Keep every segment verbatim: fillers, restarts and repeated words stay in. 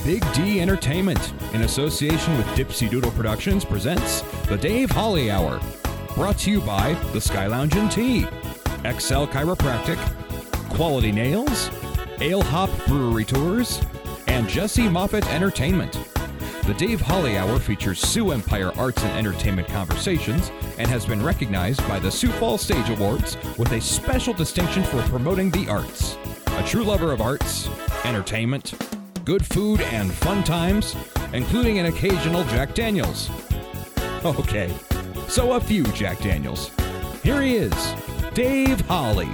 Big D Entertainment, in association with Dipsy Doodle Productions, presents The Dave Holly Hour. Brought to you by The Sky Lounge and Tea, Excel Chiropractic, Quality Nails, Ale Hop Brewery Tours, and Jesse Moffitt Entertainment. The Dave Holly Hour features Sioux Empire Arts and Entertainment Conversations and has been recognized by the Sioux Falls Stage Awards with a special distinction for promoting the arts. A true lover of arts, entertainment, good food, and fun times, including an occasional Jack Daniels. Okay, so a few Jack Daniels. Here he is, Dave Holly.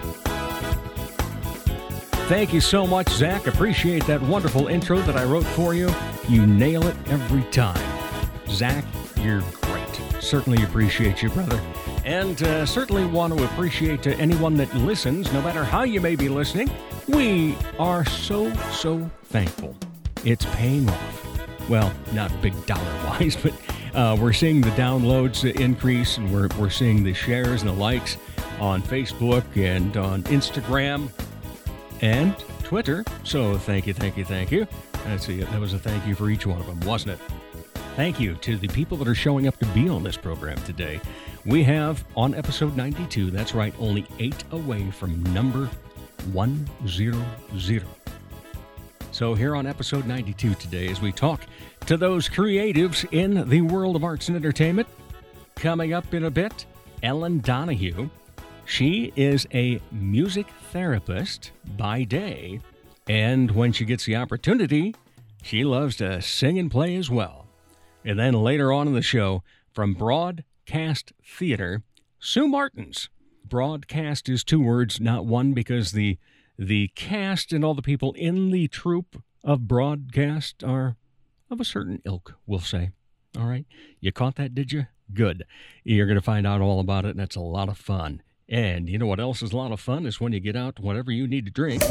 Thank you so much, Zach. Appreciate that wonderful intro that I wrote for you. You nail it every time. Zach, you're great. Certainly appreciate you, brother. And uh, certainly want to appreciate to anyone that listens, no matter how you may be listening. We are so, so thankful. It's paying off. Well, not big dollar-wise, but uh, we're seeing the downloads increase, and we're, we're seeing the shares and the likes on Facebook and on Instagram and Twitter. So thank you, thank you, thank you. Let's see, that was a thank you for each one of them, wasn't it? Thank you to the people that are showing up to be on this program today. We have on episode ninety-two, that's right, only eight away from number one hundred. So here on episode ninety-two today, as we talk to those creatives in the world of arts and entertainment, coming up in a bit, Ellen Donahue. She is a music therapist by day, and when she gets the opportunity, she loves to sing and play as well. And then later on in the show, from Broadcast Theater, Sue Martins. Broadcast is two words, not one, because the the cast and all the people in the troupe of Broadcast are of a certain ilk, we'll say. All right? You caught that, did you? Good. You're going to find out all about it, and it's a lot of fun. And you know what else is a lot of fun is when you get out whatever you need to drink.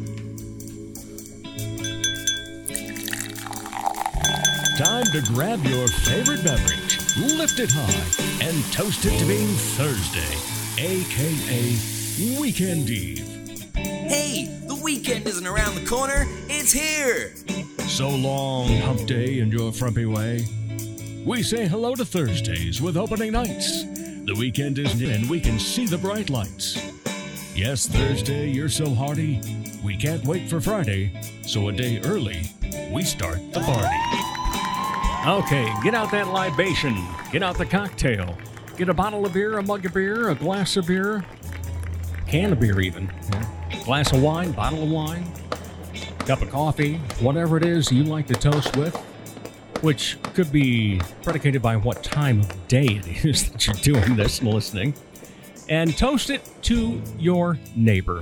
Time to grab your favorite beverage, lift it high, and toast it to being Thursday, a k a. Weekend Eve. Hey, the weekend isn't around the corner, it's here! So long, hump day in your frumpy way. We say hello to Thursdays with opening nights. The weekend is near and we can see the bright lights. Yes, Thursday, you're so hearty, we can't wait for Friday, so a day early, we start the party. Okay, get out that libation, get out the cocktail, get a bottle of beer, a mug of beer, a glass of beer, can of beer even, glass of wine, bottle of wine, cup of coffee, whatever it is you like to toast with, which could be predicated by what time of day it is that you're doing this and listening, and toast it to your neighbor.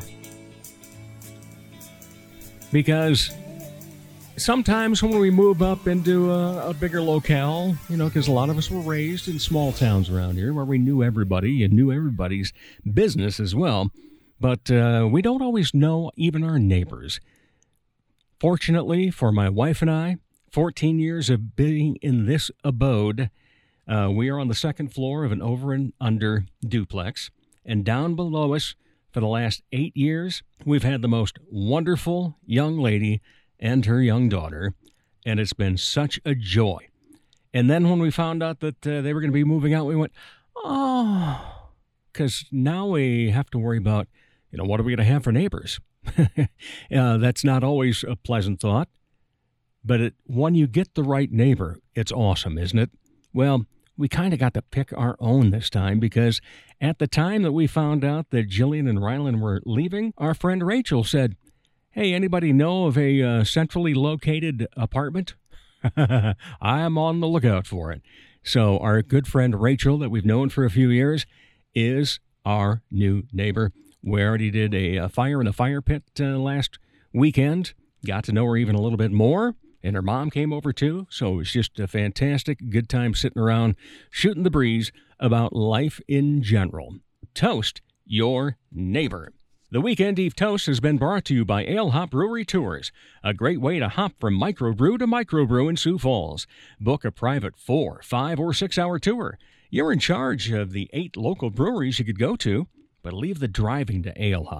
Because sometimes when we move up into a, a bigger locale, you know, because a lot of us were raised in small towns around here where we knew everybody and knew everybody's business as well, but uh, we don't always know even our neighbors. Fortunately for my wife and I, fourteen years of being in this abode, uh, we are on the second floor of an over and under duplex, and down below us for the last eight years, we've had the most wonderful young lady and her young daughter, and it's been such a joy. And then when we found out that uh, they were going to be moving out, we went, oh, because now we have to worry about, you know, what are we going to have for neighbors? uh, that's not always a pleasant thought. But it, when you get the right neighbor, it's awesome, isn't it? Well, we kind of got to pick our own this time because at the time that we found out that Jillian and Rylan were leaving, our friend Rachel said, hey, anybody know of a uh, centrally located apartment? I'm on the lookout for it. So our good friend Rachel that we've known for a few years is our new neighbor. We already did a, a fire in the fire pit uh, last weekend. Got to know her even a little bit more. And her mom came over too, so it was just a fantastic good time sitting around shooting the breeze about life in general. Toast your neighbor. The Weekend Eve Toast has been brought to you by Ale Hop Brewery Tours, a great way to hop from microbrew to microbrew in Sioux Falls. Book a private four, five, or six-hour tour. You're in charge of the eight local breweries you could go to, but leave the driving to Ale Hop.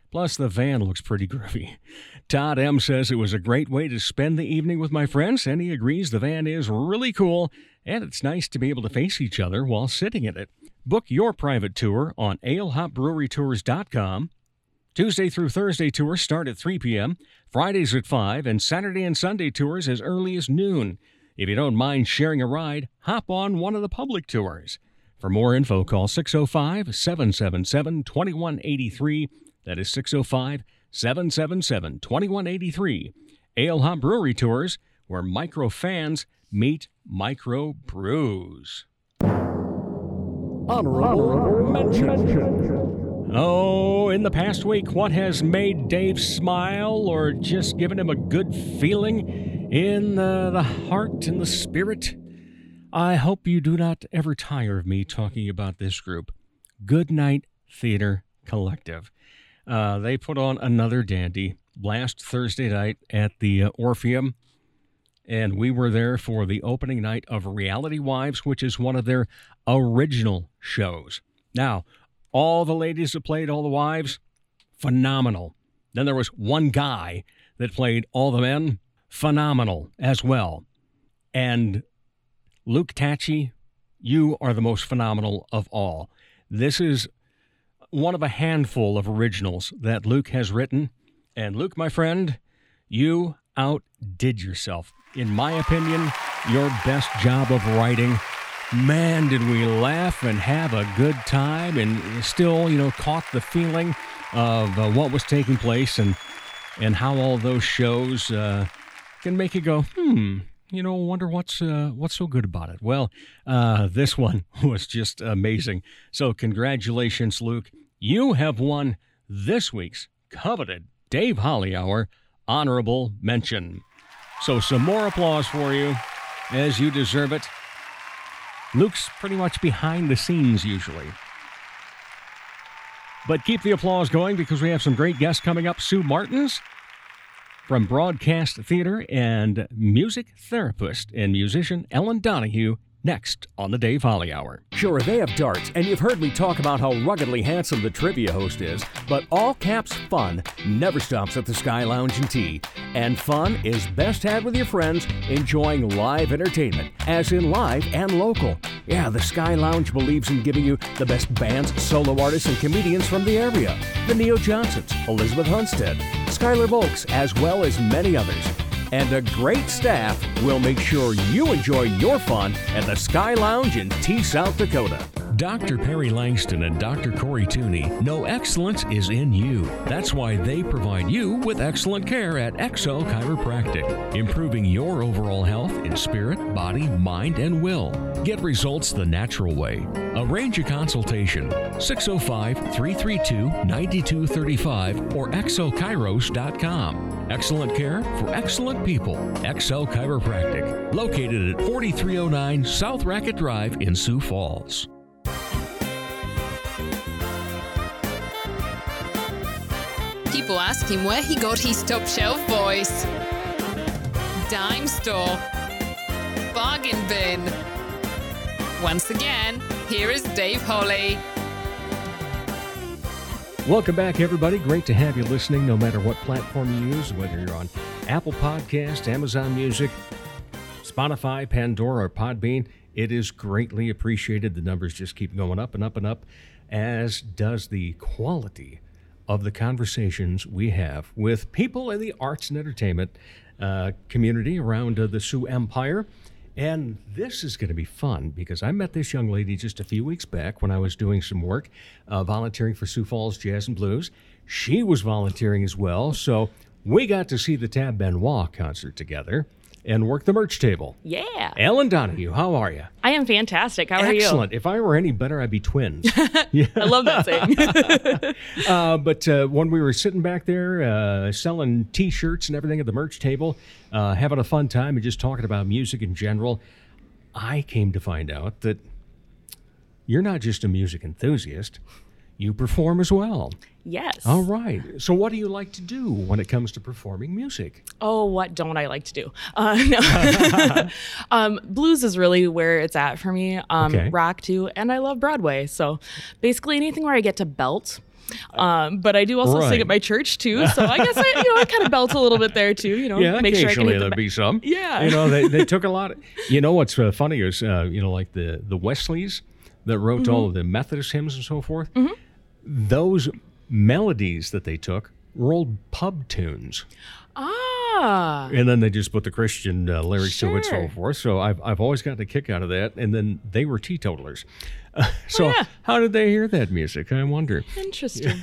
Plus, the van looks pretty groovy. Todd M. says it was a great way to spend the evening with my friends, and he agrees the van is really cool, and it's nice to be able to face each other while sitting in it. Book your private tour on ale hop brewery tours dot com. Tuesday through Thursday tours start at three p.m., Fridays at five, and Saturday and Sunday tours as early as noon. If you don't mind sharing a ride, hop on one of the public tours. For more info, call six oh five, seven seven seven, two one eight three. That is six oh five, seven seven seven, two one eight three. Ale Hop Brewery Tours, where micro fans meet micro brews. Honorable mention. Oh, in the past week, what has made Dave smile or just given him a good feeling in the, the heart and the spirit? I hope you do not ever tire of me talking about this group, Goodnight Theater Collective. Uh, they put on another dandy last Thursday night at the uh, Orpheum, and we were there for the opening night of Reality Wives, which is one of their original shows. Now, all the ladies that played all the wives, phenomenal. Then there was one guy that played all the men, phenomenal as well. And Luke Tacci, you are the most phenomenal of all. This is one of a handful of originals that Luke has written. And Luke, my friend, you outdid yourself. In my opinion, your best job of writing. Man, did we laugh and have a good time and still, you know, caught the feeling of uh, what was taking place and and how all those shows uh, can make you go, hmm, you know, wonder what's uh, what's so good about it. Well, uh, this one was just amazing. So congratulations, Luke. You have won this week's coveted Dave Holly Hour Honorable Mention. So some more applause for you, as you deserve it. Luke's pretty much behind the scenes usually. But keep the applause going because we have some great guests coming up. Sue Martins from Broadcast Theater and music therapist and musician Ellen Donahue next on the Dave Holly Hour. Sure, they have darts, and you've heard me talk about how ruggedly handsome the trivia host is, but all caps fun never stops at the Sky Lounge and Tea. And fun is best had with your friends enjoying live entertainment, as in live and local. Yeah, the Sky Lounge believes in giving you the best bands, solo artists, and comedians from the area. The Neo Johnsons, Elizabeth Hunstead, Skylar Volks, as well as many others. And a great staff will make sure you enjoy your fun at the Sky Lounge in Tea, South Dakota. Doctor Perry Langston and Doctor Corey Tooney know excellence is in you. That's why they provide you with excellent care at X L Chiropractic, improving your overall health in spirit, body, mind, and will. Get results the natural way. Arrange a consultation, six oh five, three three two, nine two three five or x l chiros dot com. Excellent care for excellent people. X L Chiropractic, located at forty-three oh nine South Racket Drive in Sioux Falls. People ask him where he got his top shelf voice. Dime store. Bargain bin. Once again, here is Dave Holly. Welcome back, everybody. Great to have you listening, no matter what platform you use, whether you're on Apple Podcasts, Amazon Music, Spotify, Pandora, or Podbean. It is greatly appreciated. The numbers just keep going up and up and up, as does the quality of the conversations we have with people in the arts and entertainment uh, community around uh, the Sioux Empire. And this is going to be fun because I met this young lady just a few weeks back when I was doing some work, uh, volunteering for Sioux Falls Jazz and Blues. She was volunteering as well, so we got to see the Tab Benoit concert together and work the merch table. Yeah. Ellen Donahue, how are you? I am fantastic. How are Excellent. you? Excellent. If I were any better, I'd be twins. Yeah. I love that saying. uh, but uh, when we were sitting back there uh, selling T-shirts and everything at the merch table, uh, having a fun time and just talking about music in general, I came to find out that you're not just a music enthusiast. You perform as well. Yes. All right. So what do you like to do when it comes to performing music? Oh, what don't I like to do? Uh, no. um, blues is really where it's at for me. Um, Okay. Rock too, and I love Broadway. So basically anything where I get to belt. Um, but I do also Right. sing at my church too. So I guess I, you know, I kind of belt a little bit there too. You know, Yeah, make sure I can occasionally hit the there'd ba- be some. Yeah. You know, they, they took a lot of, you know, what's uh, funny is, uh, you know, like the, the Wesleys that wrote Mm-hmm. all of the Methodist hymns and so forth, those melodies that they took were old pub tunes. Ah. And then they just put the Christian uh, lyrics to it and so Sure. forth. So I've, I've always gotten a kick out of that. And then they were teetotalers. Uh, so yeah. how did they hear that music? I wonder. Interesting.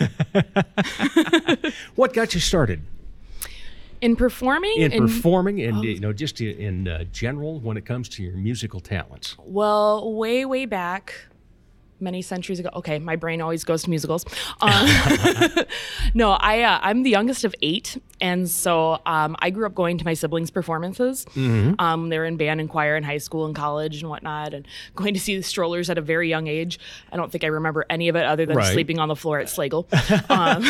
What got you started In performing? in in- performing and, you know, just in, in uh, general when it comes to your musical talents? Well, way, way back, many centuries ago. Okay, my brain always goes to musicals. Um, no, I uh, I'm the youngest of eight, and so um, I grew up going to my siblings' performances. Um, they were in band and choir in high school and college and whatnot, and going to see the Strollers at a very young age. I don't think I remember any of it other than Right. sleeping on the floor at Slagle. um,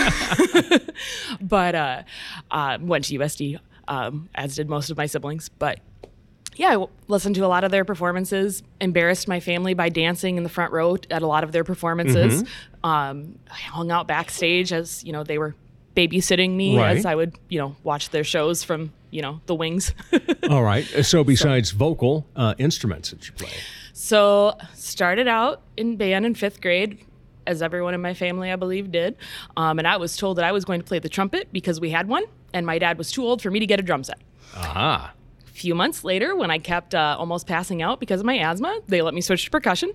but uh, uh, went to U S D, um, as did most of my siblings. But yeah, I w- listened to a lot of their performances, embarrassed my family by dancing in the front row at a lot of their performances. Um, I hung out backstage as, you know, they were babysitting me Right. as I would, you know, watch their shows from, you know, the wings. All right. So besides vocal uh, instruments that you play. So started out in band in fifth grade, as everyone in my family, I believe, did. Um, and I was told that I was going to play the trumpet because we had one, and my dad was too old for me to get a drum set. Aha. Few months later, when I kept uh, almost passing out because of my asthma, they let me switch to percussion.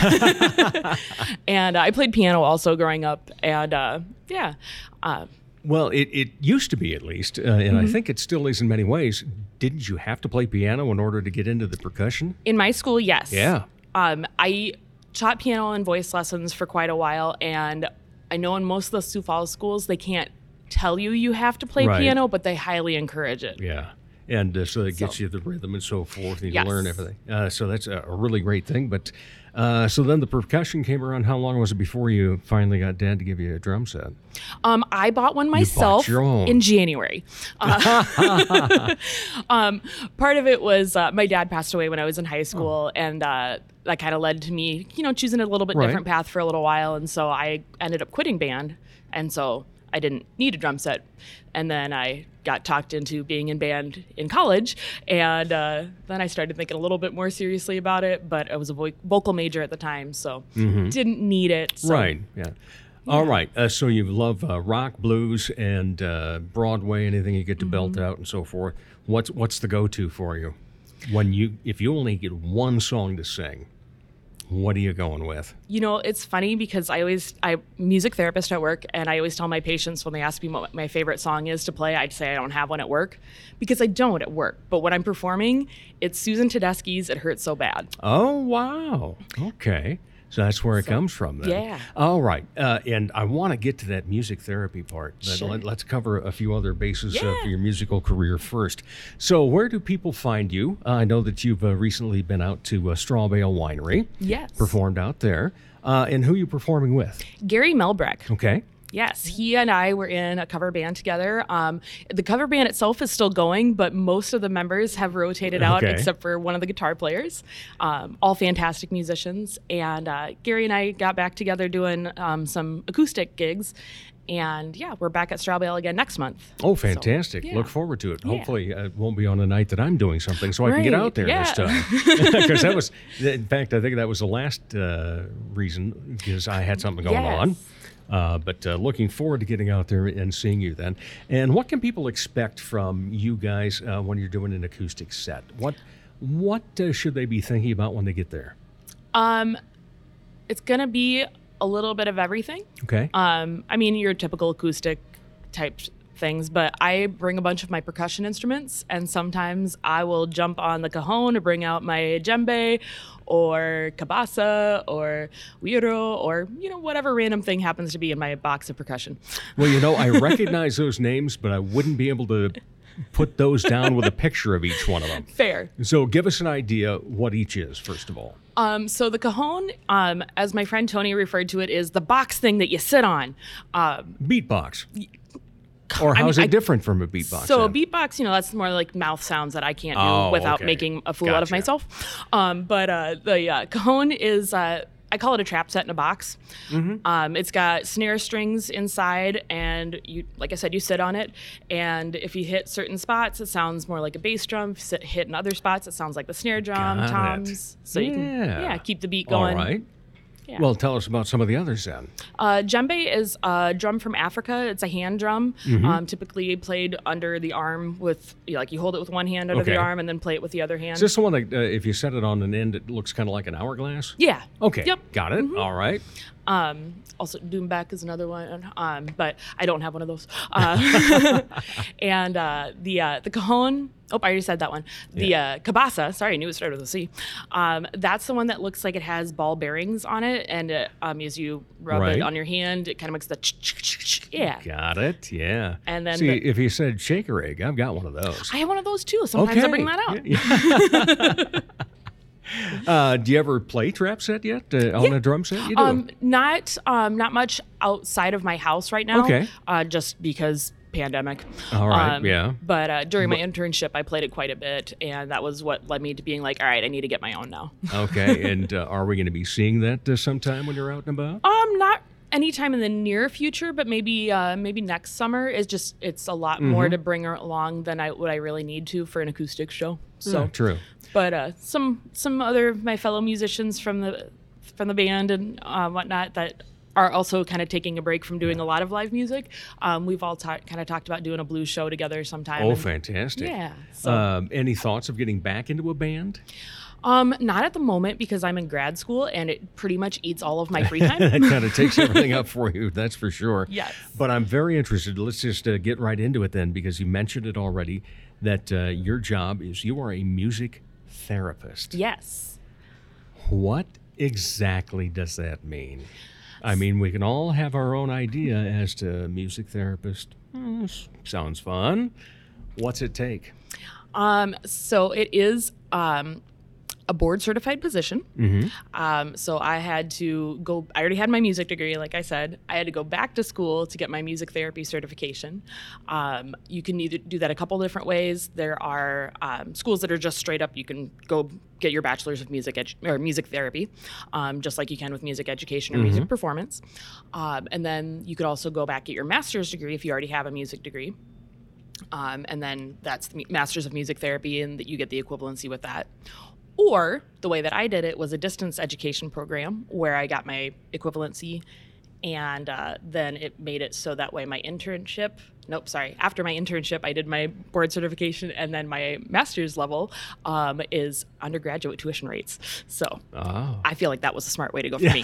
And uh, I played piano also growing up. And uh, yeah, uh, Well, it, it used to be at least, uh, and Mm-hmm. I think it still is in many ways. Didn't you have to play piano in order to get into the percussion? in my school, yes. Yeah. Um, I taught piano and voice lessons for quite a while. And I know in most of the Sioux Falls schools, they can't tell you you have to play Right. piano, but they highly encourage it. Yeah. And uh, so that gets So- you the rhythm and so forth, and you Yes. learn everything. Uh, so that's a, a really great thing. But uh, so then the percussion came around. How long was it before you finally got Dad to give you a drum set? Um, I bought one myself your own. in January. Uh, um, part of it was uh, my dad passed away when I was in high school, and uh, that kind of led to me, you know, choosing a little bit Right. different path for a little while. And so I ended up quitting band, and so I didn't need a drum set. And then I got talked into being in band in college, and uh, then I started thinking a little bit more seriously about it. But I was a vo- vocal major at the time, so didn't need it. So. Right. Yeah. All right. Uh, so you love uh, rock, blues, and uh, Broadway. Anything you get to belt Mm-hmm. out and so forth. What's what's the go-to for you when you if you only get one song to sing? What are you going with? You know, it's funny because I always, I'm a music therapist at work, and I always tell my patients when they ask me what my favorite song is to play, I'd say I don't have one at work because I don't at work. But when I'm performing, it's Susan Tedeschi's It Hurts So Bad. Oh, wow. Okay. So that's where it comes from then. yeah. All right. Uh, and I want to get to that music therapy part. But Sure. let, let's cover a few other bases uh, Yeah. for your musical career first. So where do people find you? Uh, I know that you've uh, recently been out to uh, Straw Bale Winery. Yes. Performed out there. Uh, and who are you performing with? Gary Melbreck. Okay. Yes, he and I were in a cover band together. Um, the cover band itself is still going, but most of the members have rotated out Okay. except for one of the guitar players. Um, all fantastic musicians. And uh, Gary and I got back together doing um, some acoustic gigs. And yeah, we're back at Straw Bale again next month. Oh, fantastic. yeah. Look forward to it. Yeah. Hopefully uh, it won't be on a night that I'm doing something so I can get Right, out there yeah. this time. Because that was, in fact, I think that was the last uh, reason because I had something going Yes. on. Uh, but uh, looking forward to getting out there and seeing you then. And what can people expect from you guys uh, when you're doing an acoustic set? What what uh, should they be thinking about when they get there? Um, it's going to be a little bit of everything. Okay. Um, I mean, your typical acoustic type things, but I bring a bunch of my percussion instruments, and sometimes I will jump on the cajon to bring out my djembe or cabasa or güiro or, you know, whatever random thing happens to be in my box of percussion. Well, you know, I recognize those names, but I wouldn't be able to put those down with a picture of each one of them. Fair. So give us an idea what each is, first of all. Um, so the cajon, um, as my friend Tony referred to it, is the box thing that you sit on. Um, Beatbox. Or I how mean, is it I- different from a beatbox? So a then? beatbox, you know, that's more like mouth sounds that I can't do Oh, without okay. making a fool out of Gotcha. myself. Um, but uh, the uh, cajon is, uh, I call it a trap set in a box. Mm-hmm. Um, it's got snare strings inside, and you, like I said, you sit on it. And if you hit certain spots, it sounds more like a bass drum. If you sit, hit in other spots, it sounds like the snare drum, Got it. toms. So you can, Yeah. yeah, keep the beat All going. right. Yeah. Well, tell us about some of the others then. Uh, djembe is a drum from Africa. It's a hand drum, Mm-hmm. um, typically played under the arm with, you know, like you hold it with one hand under Okay. the arm and then play it with the other hand. Is this the one that, uh, if you set it on an end, it looks kind of like an hourglass? yeah. Okay. Yep. Got it. All right. Um, also, Doombek is another one, um, but I don't have one of those. Uh, and uh, the uh, the cajon. Oh, I already said that one. The uh, cabasa. Sorry, I knew it started with a C. Um, that's the one that looks like it has ball bearings on it, and it, um, as you rub Right. it on your hand, it kind of makes the ch- ch- ch- ch- yeah. Got it. Yeah. And then See, the- if you said shaker egg, I've got one of those. I have one of those too. Sometimes I bring that out. Yeah. uh, do you ever play trap set yet uh, on a drum set? You do. Um, not um, not much outside of my house right now. Okay. Uh, just because pandemic. All right, Um, yeah. But uh, during my internship, I played it quite a bit, and that was what led me to being like, all right, I need to get my own now. Okay. And uh, are we going to be seeing that uh, sometime when you're out and about? um, not anytime in the near future, but maybe uh, maybe next summer. Is just it's a lot more to bring along than I what I really need to for an acoustic show. So Yeah, true. But uh, some some other of my fellow musicians from the from the band and uh, whatnot that are also kind of taking a break from doing a lot of live music. Um, we've all ta- kind of talked about doing a blues show together sometime. Oh, and- fantastic. Yeah. So, Um, any thoughts of getting back into a band? um, not at the moment because I'm in grad school and it pretty much eats all of my free time. That kind of takes everything up for you, that's for sure. Yes. But I'm very interested. Let's just uh, get right into it then, because you mentioned it already, that uh, your job is you are a music therapist. Yes. What exactly does that mean? I mean, we can all have our own idea as to music therapist. Hmm, s- sounds fun. What's it take? Um, so it is um, a board certified position. Mm-hmm. Um, so I had to go, I already had my music degree, like I said. I had to go back to school to get my music therapy certification. Um, you can either do that a couple different ways. There are um, schools that are just straight up, you can go get your bachelor's of music edu- or music therapy, um, just like you can with music education or music performance. Um, and then you could also go back get your master's degree if you already have a music degree. Um, and then that's the Master's of Music Therapy, and that you get the equivalency with that. Or the way that I did it was a distance education program where I got my equivalency, and uh, then it made it so that way my internship, nope, sorry, after my internship, I did my board certification, and then my master's level um, is undergraduate tuition rates. So Oh. I feel like that was a smart way to go for me.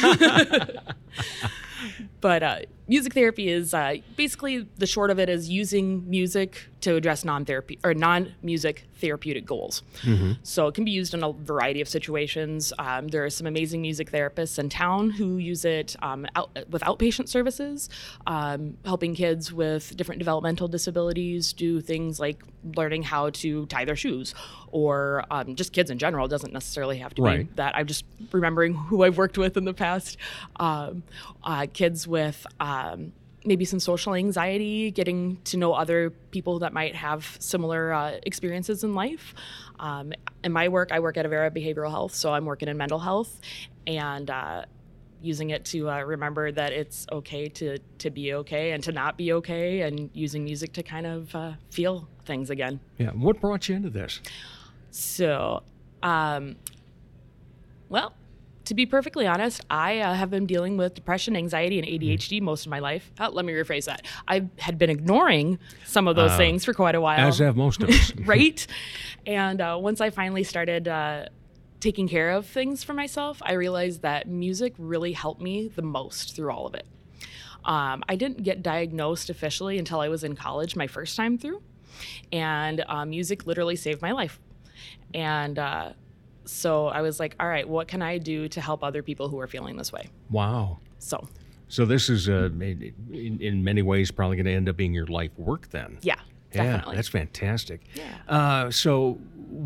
But uh, music therapy is uh, basically the short of it is using music to address non-therapy or non-music therapeutic goals. So it can be used in a variety of situations. Um, there are some amazing music therapists in town who use it um, out, with outpatient services, um, helping kids with different developmental disabilities do things like learning how to tie their shoes, or um, just kids in general. It doesn't necessarily have to be Right. that. I'm just remembering who I've worked with in the past. Um, uh, kids with um, maybe some social anxiety, getting to know other people that might have similar uh, experiences in life. Um, in my work, I work at Avera Behavioral Health, so I'm working in mental health and uh, using it to uh, remember that it's okay to, to be okay and to not be okay, and using music to kind of uh, feel things again. Yeah. What brought you into this? So, um, well, to be perfectly honest, I uh, have been dealing with depression, anxiety, and A D H D most of my life. Uh, let me rephrase that. I had been ignoring some of those Uh, things for quite a while. As have most of us. Right? And uh, once I finally started uh, taking care of things for myself, I realized that music really helped me the most through all of it. Um, I didn't get diagnosed officially until I was in college my first time through. And uh, music literally saved my life. And uh, so I was like, all right, what can I do to help other people who are feeling this way? Wow. So, So this is, uh, in, in many ways, probably going to end up being your life work then. yeah, Yeah, definitely. that's fantastic. Yeah. Uh, so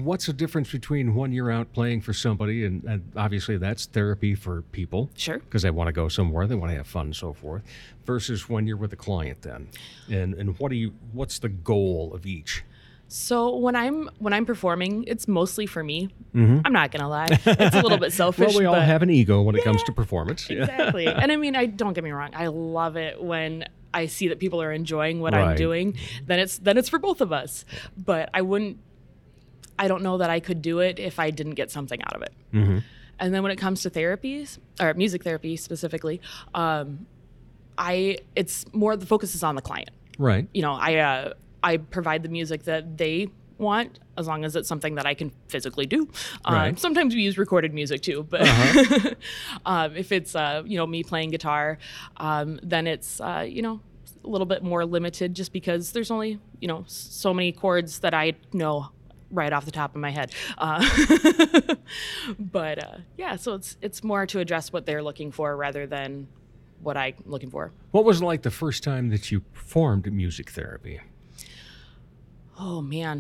what's the difference between when you're out playing for somebody, and, and obviously that's therapy for people, Sure. because they want to go somewhere, they want to have fun and so forth, versus when you're with a client then, and and what do you what's the goal of each? So when I'm when I'm performing, it's mostly for me. I'm not gonna lie, it's a little bit selfish. Well, we all but have an ego when it comes to performance. exactly. And I mean, I don't get me wrong, I love it when I see that people are enjoying what I'm Right. doing. Then it's then it's for both of us. But I wouldn't. I don't know that I could do it if I didn't get something out of it. Mm-hmm. And then when it comes to therapies or music therapy specifically, um, I it's more the focus is on the client. Right. You know, I uh, I provide the music that they want as long as it's something that I can physically do. Um, Right. Sometimes we use recorded music too, but um, if it's uh, you know me playing guitar, um, then it's uh, you know a little bit more limited just because there's only you know so many chords that I know right off the top of my head. Uh, but uh, yeah, so it's it's more to address what they're looking for rather than what I'm looking for. What was it like the first time that you performed music therapy? Oh man.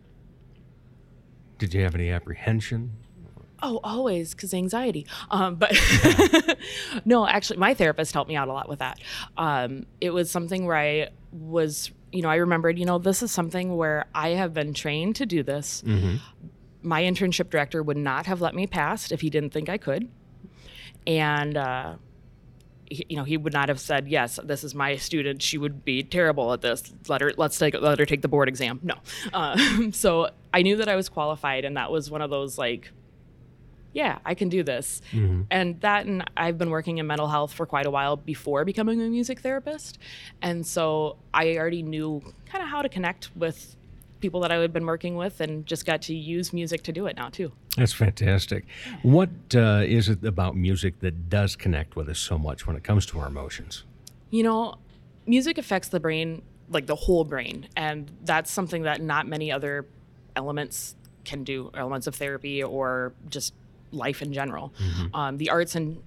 Did you have any apprehension? Oh, always, because anxiety. Um, but no, actually, my therapist helped me out a lot with that. Um, it was something where I was, you know, I remembered, you know, this is something where I have been trained to do this. Mm-hmm. My internship director would not have let me pass if he didn't think I could. And, uh, he, you know, he would not have said, yes, this is my student. She would be terrible at this. Let her, let's take, let her take the board exam. No. Uh, so I knew that I was qualified, and that was one of those, like, yeah, I can do this. Mm-hmm. And that, and I've been working in mental health for quite a while before becoming a music therapist. And so I already knew kind of how to connect with people that I had been working with, and just got to use music to do it now too. That's fantastic. What uh, is it about music that does connect with us so much when it comes to our emotions? You know, music affects the brain, like the whole brain. And that's something that not many other elements can do, elements of therapy or just life in general. Mm-hmm. Um, the arts and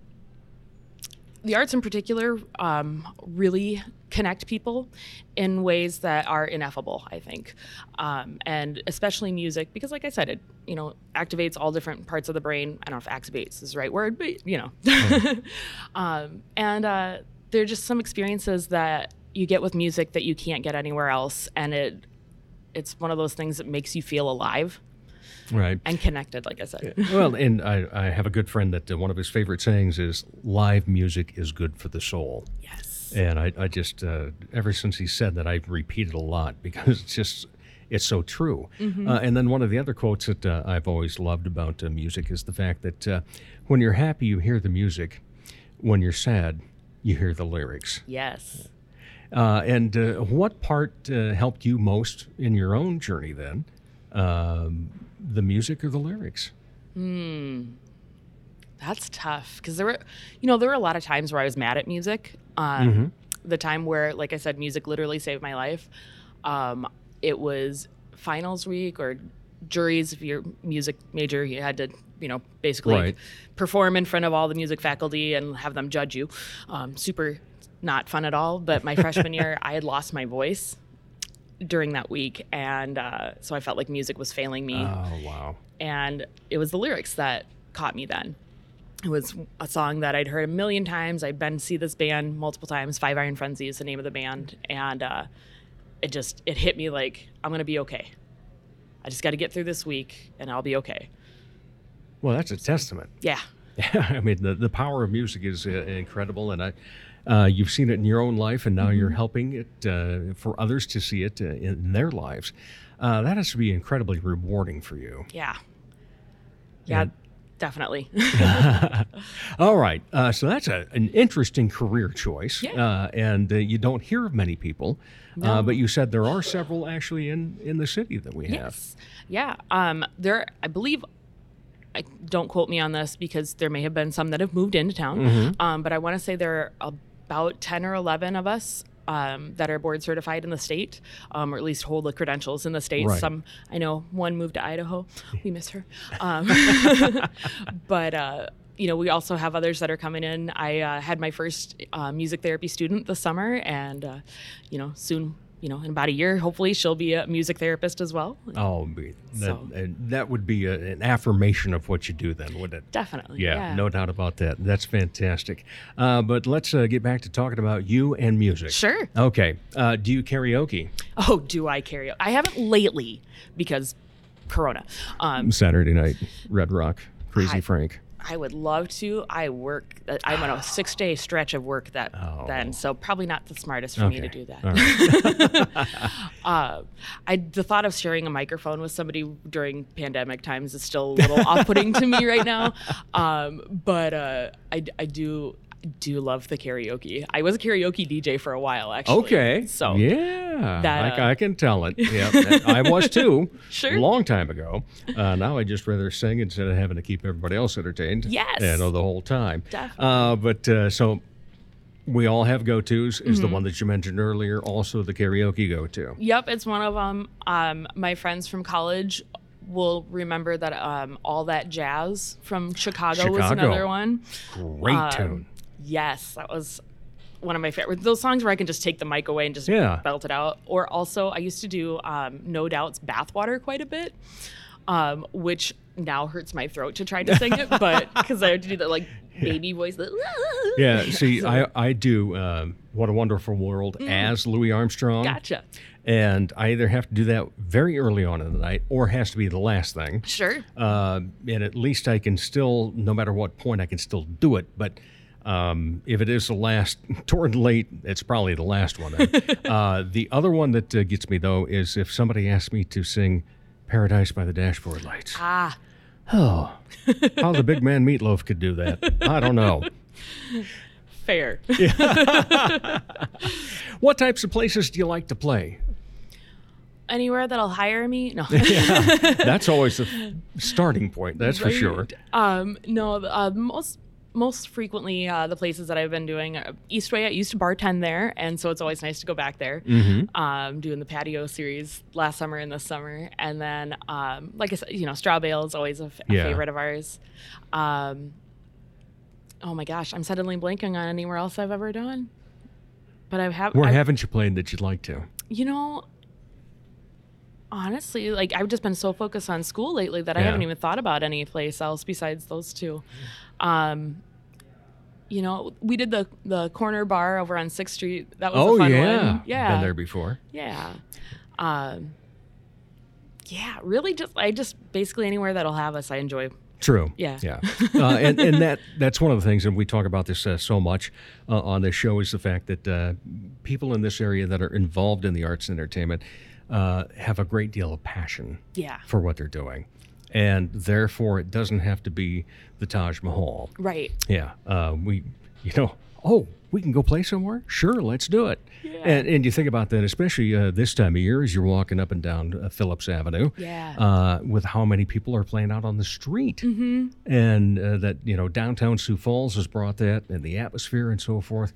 the arts in particular um, really connect people in ways that are ineffable, I think. Um, and especially music, because like I said, it, you know, activates all different parts of the brain. I don't know if activates is the right word, but you know. Mm. um, and uh, there are just some experiences that you get with music that you can't get anywhere else. And it it's one of those things that makes you feel alive. Right. And connected, like I said. Well, and I, I have a good friend that uh, one of his favorite sayings is live music is good for the soul. Yes. And I, I just, uh, ever since he said that, I've repeated a lot because it's just, it's so true. Mm-hmm. Uh, and then one of the other quotes that uh, I've always loved about uh, music is the fact that uh, when you're happy, you hear the music. When you're sad, you hear the lyrics. Yes. Uh, and uh, what part uh, helped you most in your own journey then? Um, the music or the lyrics? Hmm. That's tough because there were, you know, there were a lot of times where I was mad at music. Um, Mm-hmm. The time where, like I said, music literally saved my life. Um, it was finals week or juries. If you're a music major, you had to, you know, basically Right. perform in front of all the music faculty and have them judge you. Um, super not fun at all. But my freshman year, I had lost my voice during that week, and uh, so I felt like music was failing me. Oh, wow. And it was the lyrics that caught me then. It was a song that I'd heard a million times. I'd been to see this band multiple times. Five Iron Frenzy is the name of the band. And uh, it just, it hit me like, I'm going to be okay. I just got to get through this week and I'll be okay. Well, that's a testament. Yeah. I mean, the, the power of music is uh, incredible. And I, uh, you've seen it in your own life, and now Mm-hmm. you're helping it uh, for others to see it uh, in their lives. Uh, that has to be incredibly rewarding for you. Yeah. Yeah, And- definitely. All right. Uh, so that's a, an interesting career choice. Yeah. Uh, and uh, you don't hear of many people. Uh, No. but you said there are several actually in, in the city that we have. Yes. Yeah. Um, there, I believe, I, don't quote me on this because there may have been some that have moved into town. Mm-hmm. Um, but I want to say there are about ten or eleven of us um, that are board certified in the state, um, or at least hold the credentials in the state. Right. Some, I know one moved to Idaho. We miss her. Um, but, uh, you know, we also have others that are coming in. I uh, had my first uh, music therapy student this summer, and, uh, you know, soon you know, in about a year, hopefully she'll be a music therapist as well. Oh, be- that, So- uh, that would be a, an affirmation of what you do then, wouldn't it? Definitely. Yeah, Yeah. no doubt about that. That's fantastic. Uh, but let's uh, get back to talking about you and music. Sure. Okay. Uh, do you karaoke? Oh, do I karaoke? I haven't lately because Corona. Um, Saturday night, Red Rock, Crazy Hi. Frank. I would love to. I work. I'm on a six day stretch of work that Oh. then, so probably not the smartest for me to Okay. do that. All right. uh, I the thought of sharing a microphone with somebody during pandemic times is still a little off-putting to me right now. Um, but uh, I, I do. I do love the karaoke. I was a karaoke D J for a while, actually. Okay. So yeah, that, I, uh, I can tell it. Yeah, I was too. Sure. A long time ago. Uh, now I just rather sing instead of having to keep everybody else entertained. Yes. You know, the whole time. Definitely. Uh, but uh, so we all have go-tos. Is Mm-hmm. the one that you mentioned earlier also the karaoke go-to? Yep, it's one of them. Um, my friends from college will remember that um, All That Jazz from Chicago, was Chicago. another one. Great Um, tune. Yes, that was one of my favorite. Those songs where I can just take the mic away and just Yeah. belt it out. Or also, I used to do um, No Doubt's Bathwater quite a bit, um, which now hurts my throat to try to sing it, but because I had to do that like baby voice. That, Yeah, see, So- I, I do um, What a Wonderful World as Louis Armstrong. Gotcha. And I either have to do that very early on in the night or has to be the last thing. Sure. Uh, and at least I can still, no matter what point, I can still do it. But um, if it is the last, toward late, it's probably the last one. Then. uh, the other one that uh, gets me, though, is if somebody asks me to sing Paradise by the Dashboard Lights. Ah, Oh, how the big man Meatloaf could do that, I don't know. fair. What types of places do you like to play? Anywhere that'll hire me? No. That's always the f- starting point, that's for Right. sure. Um, no, uh, most most frequently uh, the places that I've been doing are Eastway. I used to bartend there, and so it's always nice to go back there. Mm-hmm. Um, doing the patio series last summer and this summer, and then um, like I said, you know, Straw Bale is always a, f- a Yeah. favorite of ours. Um, oh my gosh, I'm suddenly blanking on anywhere else I've ever done. But I've have Where I've- haven't you played that you'd like to? you know. Honestly, like I've just been so focused on school lately that I Yeah. haven't even thought about any place else besides those two. Um, you know, we did the the corner bar over on Sixth Street. That was Oh, a fun yeah. one. Yeah, Been there before. yeah, um, yeah. Really, just I just basically anywhere that'll have us, I enjoy. True. Yeah. Yeah. Uh, and and that that's one of the things, and we talk about this uh, so much uh, on this show, is the fact that uh, people in this area that are involved in the arts and entertainment uh, have a great deal of passion Yeah, for what they're doing. And therefore, it doesn't have to be the Taj Mahal. right. Yeah. Uh, we, you know, oh, we can go play somewhere? Sure, let's do it. Yeah. And, and you think about that, especially uh, this time of year as you're walking up and down uh, Phillips Avenue. Yeah. Uh, with how many people are playing out on the street. Mm-hmm. And uh, that, you know, downtown Sioux Falls has brought that and the atmosphere and so forth.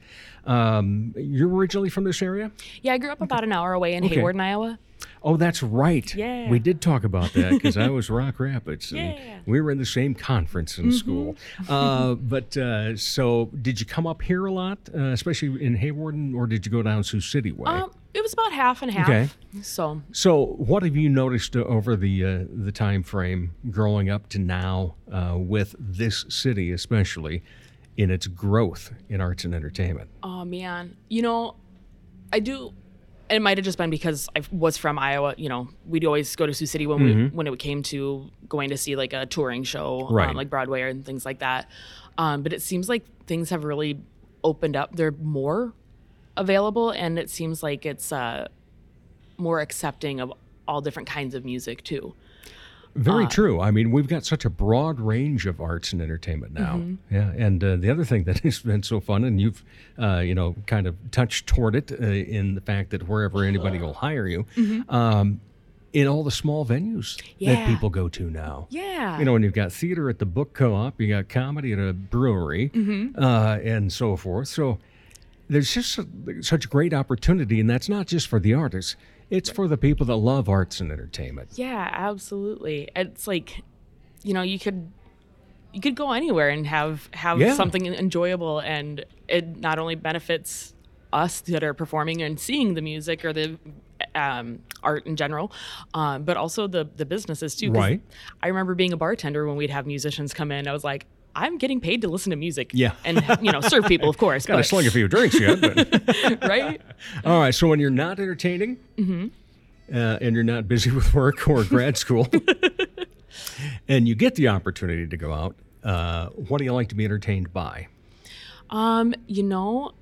Um, you're originally from this area? Yeah, I grew up about an hour away in Okay. Hayward, Iowa. Oh, that's right. Yeah. We did talk about that because I was Rock Rapids and Yeah. Mm-hmm. we were in the same conference in school. Uh, but uh, so did you come up here a lot, uh, especially in Hayward, or did you go down Sioux City way? Um, it was about half and half. Okay. So So, what have you noticed uh, over the uh, the time frame growing up to now uh, with this city, especially in its growth in arts and entertainment? Oh man, you know, I do. It might have just been because I was from Iowa. You know, we'd always go to Sioux City when we when it came to going to see like a touring show, Right. um, like Broadway and things like that. Um, but it seems like things have really opened up. They're more available, and it seems like it's uh, more accepting of all different kinds of music too. Very true. I mean, we've got such a broad range of arts and entertainment now. Yeah, and uh, the other thing that has been so fun, and you've, uh, you know, kind of touched toward it uh, in the fact that wherever anybody will hire you, um, in all the small venues that Yeah. people go to now. Yeah. You know, and you've got theater at the book co-op, you got comedy at a brewery, uh, and so forth. So there's just a, such great opportunity, and that's not just for the artists. It's for the people that love arts and entertainment. Yeah, absolutely. It's like, you know, you could you could go anywhere and have have Yeah. something enjoyable, and it not only benefits us that are performing and seeing the music or the um, art in general, um, but also the the businesses too. 'Cause Right. I remember being a bartender when we'd have musicians come in. I was like, I'm getting paid to listen to music. Yeah. And, you know, serve people, of course. Got to but- slug a few drinks yet. But. right? All right. So when you're not entertaining Mm-hmm. uh, and you're not busy with work or grad school and you get the opportunity to go out, uh, what do you like to be entertained by? Um, you know,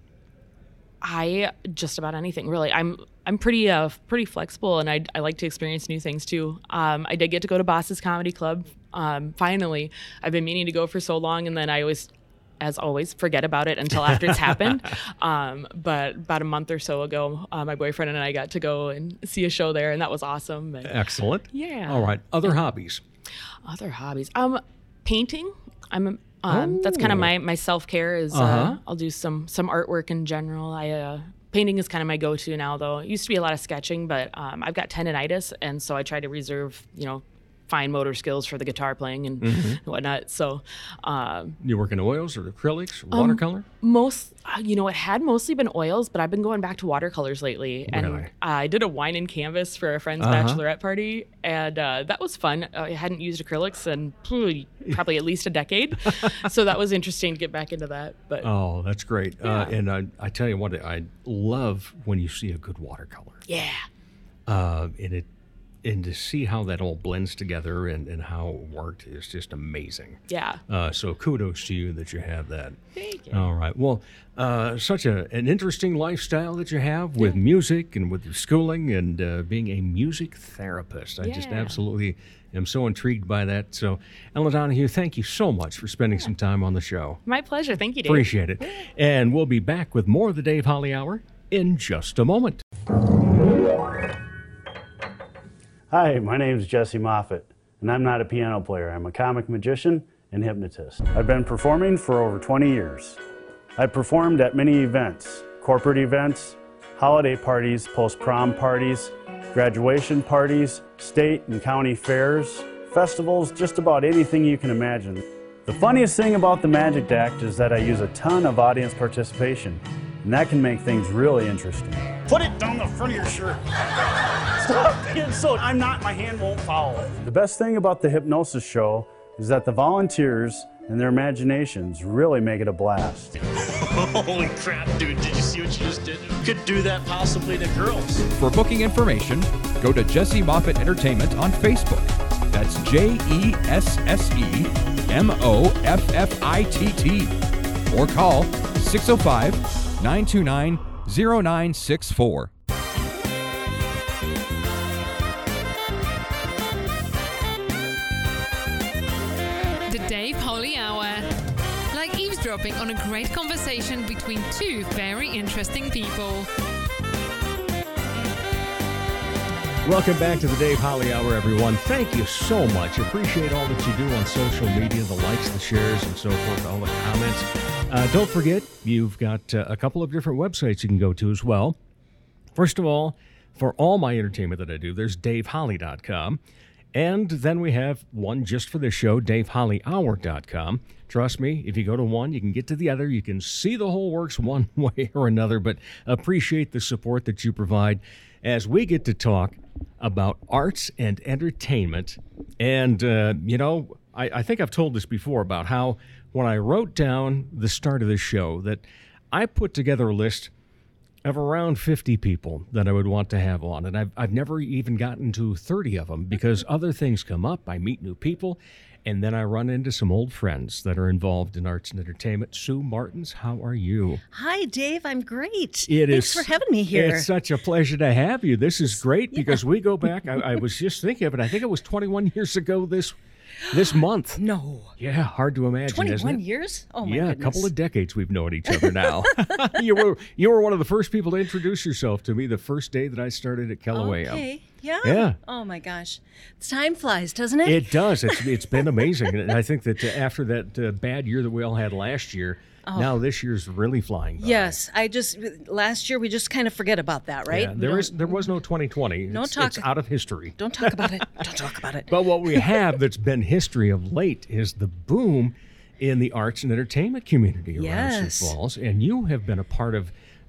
I just about anything really. I'm I'm pretty uh pretty flexible, and I I like to experience new things too. Um, I did get to go to Boss's Comedy Club. Um, finally, I've been meaning to go for so long, and then I always, as always, forget about it until after it's happened. Um, but about a month or so ago, uh, my boyfriend and I got to go and see a show there, and that was awesome. And Excellent. Yeah. All right. Other hobbies? other hobbies, um, painting. I'm um, that's kind of my my self care is uh, Uh-huh. I'll do some some artwork in general. I uh, painting is kind of my go to now, though. It used to be a lot of sketching, but um, I've got tendonitis, and so I try to reserve, you know, fine motor skills for the guitar playing and Mm-hmm. whatnot. So um, You work in oils or acrylics or watercolor? most, uh, you know, it had mostly been oils, but I've been going back to watercolors lately. And Really? uh, I did a wine and canvas for a friend's Uh-huh. bachelorette party, and uh, that was fun. I hadn't used acrylics in phew, probably at least a decade, so that was interesting to get back into that. But Oh, that's great. Uh, Yeah. and I, I tell you what, I love when you see a good watercolor. yeah, Uh, and it and to see how that all blends together and, and how it worked is just amazing. yeah. Uh, so kudos to you that you have that. Thank you. All right. Well, uh, such a, an interesting lifestyle that you have with music and with your schooling and uh, being a music therapist. I just Yeah. absolutely am so intrigued by that. So, Ellen Donahue, thank you so much for spending some time on the show. My pleasure. Thank you, Dave. Appreciate it. And we'll be back with more of the Dave Holly Hour in just a moment. Hi, my name is Jesse Moffett, and I'm not a piano player. I'm a comic magician and hypnotist. I've been performing for over twenty years. I've performed at many events, corporate events, holiday parties, post-prom parties, graduation parties, state and county fairs, festivals, just about anything you can imagine. The funniest thing about the Magic Act is that I use a ton of audience participation, and that can make things really interesting. Put it down the front of your shirt. Stop being so, I'm not, my hand won't follow it. The best thing about the hypnosis show is that the volunteers and their imaginations really make it a blast. Holy crap, dude, did you see what you just did? You could do that possibly to girls. For booking information, go to Jesse Moffett Entertainment on Facebook. That's J E S S E M O F F I T T. Or call six oh five, nine two nine, oh nine six four. The Dave Holly Hour. Like eavesdropping on a great conversation between two very interesting people. Welcome back to the Dave Holly Hour, everyone. Thank you so much. Appreciate all that you do on social media, the likes, the shares, and so forth, all the comments. Uh, don't forget, you've got uh, a couple of different websites you can go to as well. First of all, for all my entertainment that I do, there's dave holly dot com. And then we have one just for this show, dave holly hour dot com. Trust me, if you go to one, you can get to the other. You can see the whole works one way or another, but appreciate the support that you provide as we get to talk about arts and entertainment. And, uh, you know, I, I think I've told this before about how when I wrote down the start of this show that I put together a list of around fifty people that I would want to have on. And I've, I've never even gotten to thirty of them because other things come up. I meet new people, and then I run into some old friends that are involved in arts and entertainment. Sue Martins, how are you? Hi, Dave. I'm great. It Thanks is- for having me here. It's such a pleasure to have you. This is great because we go back. I, I was just thinking of it. I think it was twenty-one years ago this this month. No. Yeah, hard to imagine, isn't twenty-one it? years? Oh, my yeah, goodness. a couple of decades we've known each other now. you were you were one of the first people to introduce yourself to me the first day that I started at Kilauea. Okay. Yeah? Yeah. Oh, my gosh. Time flies, doesn't it? It does. It's it's been amazing, and I think that uh, after that uh, bad year that we all had last year, now this year's really flying by. Yes. I just, last year, we just kind of forget about that, right? Yeah, We there don't- is there was no twenty twenty. No it's, talk- it's out of history. Don't talk about it. Don't talk about it. But what we have that's been history of late is the boom in the arts and entertainment community around Yes. Sioux Falls, and you have been a part of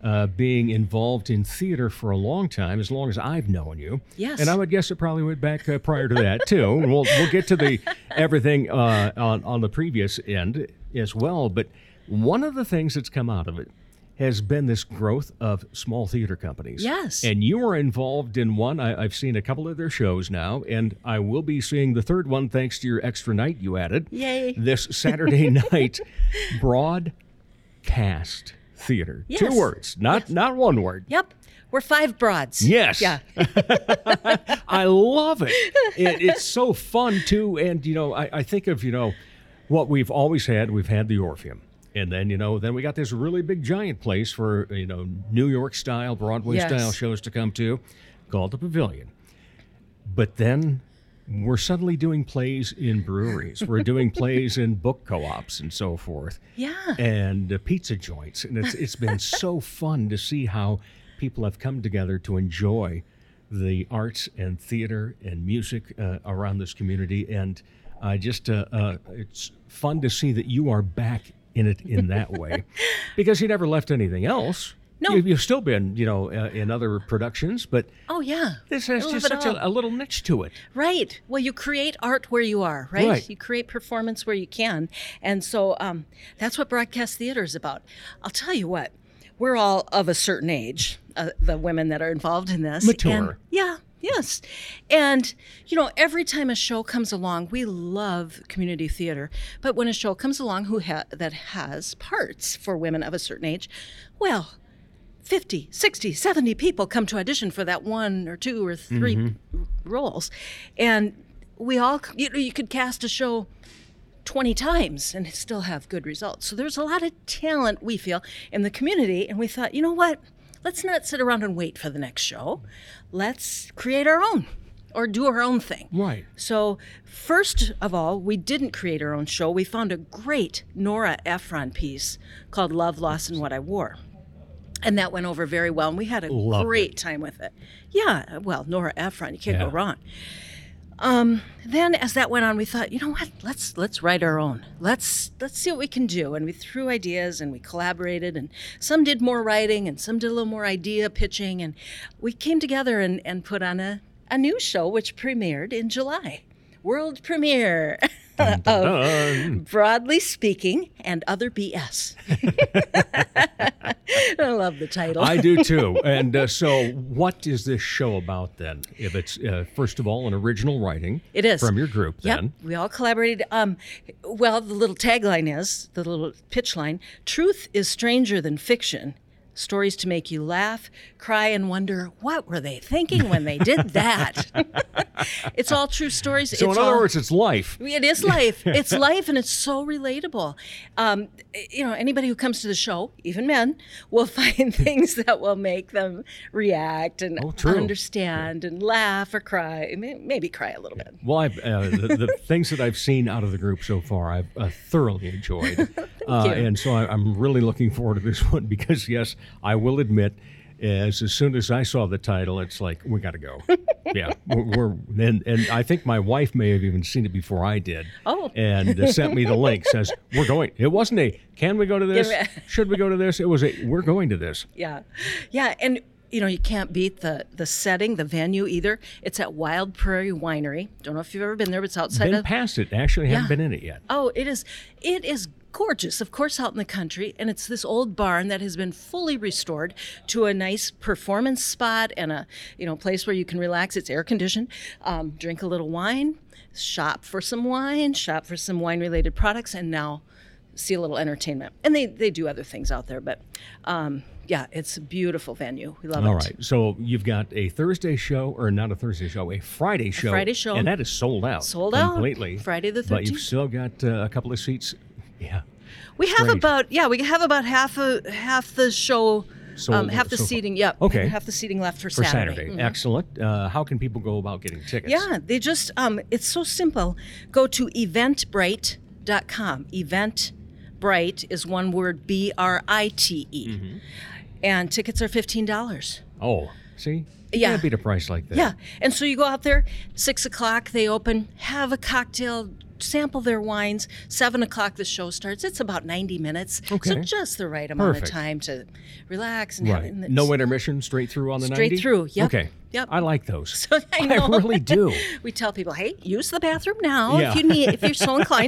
uh, being involved in theater for a long time, as long as I've known you. Yes. And I would guess it probably went back uh, prior to that, too. And we'll, we'll get to the everything uh, on, on the previous end as well. But one of the things that's come out of it has been this growth of small theater companies. Yes. And you are involved in one. I, I've seen a couple of their shows now, and I will be seeing the third one thanks to your extra night you added. Yay. This Saturday night, Broadcast Theater. Yes. Two words, not Yes. not one word. Yep. We're five broads. Yes. Yeah. I love it. it. It's so fun, too. And, you know, I, I think of, you know, what we've always had. We've had the Orpheum. And then, you know, then we got this really big giant place for, you know, New York style, Broadway Yes. style shows to come to called the Pavilion. But then we're suddenly doing plays in breweries. We're doing plays in book co-ops and so forth. Yeah. And uh, pizza joints. And it's it's been so fun to see how people have come together to enjoy the arts and theater and music uh, around this community. And I just, uh, uh, it's fun to see that you are back in it in that way, because you never left anything else. No. You, you've still been, you know, uh, in other productions, but Oh, yeah. this has I love just it such all. a, a little niche to it. Right. Well, you create art where you are, right? Right. You create performance where you can. And so um, that's what broadcast theater is about. I'll tell you what, we're all of a certain age, uh, the women that are involved in this. Mature. And, yeah. Yes. And, you know, every time a show comes along, we love community theater. But when a show comes along who ha- that has parts for women of a certain age, well, fifty, sixty, seventy people come to audition for that one or two or three Mm-hmm. roles. And we all, you know, you could cast a show twenty times and still have good results. So there's a lot of talent, we feel, in the community. And we thought, you know what? Let's not sit around and wait for the next show. Let's create our own or do our own thing. Right. So first of all, we didn't create our own show. We found a great Nora Ephron piece called Love, Loss, and What I Wore. And that went over very well, and we had a Loved great it. time with it. Yeah, well, Nora Ephron, you can't Yeah. go wrong. Um, then as that went on, we thought, you know what? Let's let's write our own. Let's let's see what we can do. And we threw ideas and we collaborated, and some did more writing and some did a little more idea pitching, and we came together and, and put on a, a new show which premiered in July. World premiere of Dun. Broadly Speaking and Other B S. I love the title. I do too. And uh, so, what is this show about then? If it's uh, first of all an original writing, It is. from your group. Yep, Then we all collaborated. Um, well, the little tagline is, the little pitch line, truth is stranger than fiction. Stories to make you laugh, cry, and wonder, what were they thinking when they did that? It's all true stories. so it's in other all, words, it's life. It is life. It's life, and it's so relatable. Um, you know, anybody who comes to the show, even men, will find things that will make them react and Oh, true. understand and laugh or cry, may- maybe cry a little bit. Well, I've, uh, the, the things that I've seen out of the group so far, I've uh, thoroughly enjoyed. uh, you. And so I, I'm really looking forward to this one because, yes, I will admit, as, as soon as I saw the title, it's like, we got to go. Yeah. We're, we're and, and I think my wife may have even seen it before I did. Oh. And uh, sent me the link, says, we're going. It wasn't a, can we go to this? Give it- Should we go to this? It was a, we're going to this. Yeah, yeah, and you know you can't beat the the setting, the venue either. It's at Wild Prairie Winery. Don't know if you've ever been there, but it's outside Been of. past it. Actually, haven't Yeah. been in it yet. Oh, it is. It is gorgeous, of course, out in the country, and it's this old barn that has been fully restored to a nice performance spot and a you know place where you can relax. It's air conditioned, um, drink a little wine, shop for some wine, shop for some wine related products, and now see a little entertainment. And they they do other things out there, but. Um, Yeah, it's a beautiful venue. We love All it. right. So you've got a Thursday show, or not a Thursday show, a Friday show. Friday show. And that is sold out. Sold out. completely. Friday the But you've thirteenth. still got uh, a couple of seats. Yeah. We have Strange. about yeah, we have about half a half the show, Sold um, half the so far. seating. Yep. Okay. Half the seating left for, For Saturday. Saturday. Mhm. Excellent. Uh, how can people go about getting tickets? Yeah, they just um, it's so simple. Go to eventbrite dot com. Eventbrite is one word, B R I T E, Mm-hmm. and tickets are fifteen dollars. Oh, See? You Yeah. can't beat a price like that. Yeah. And so you go out there, six o'clock, they open, have a cocktail, sample their wines. Seven o'clock, the show starts. It's about ninety minutes. Okay. So just the right amount Perfect. of time to relax. And Right. have, and No intermission, straight through on the Straight ninety? through, yep. Okay. Yep. I like those. So I know. really do. We tell people, hey, use the bathroom now Yeah. if you need, if you're so inclined.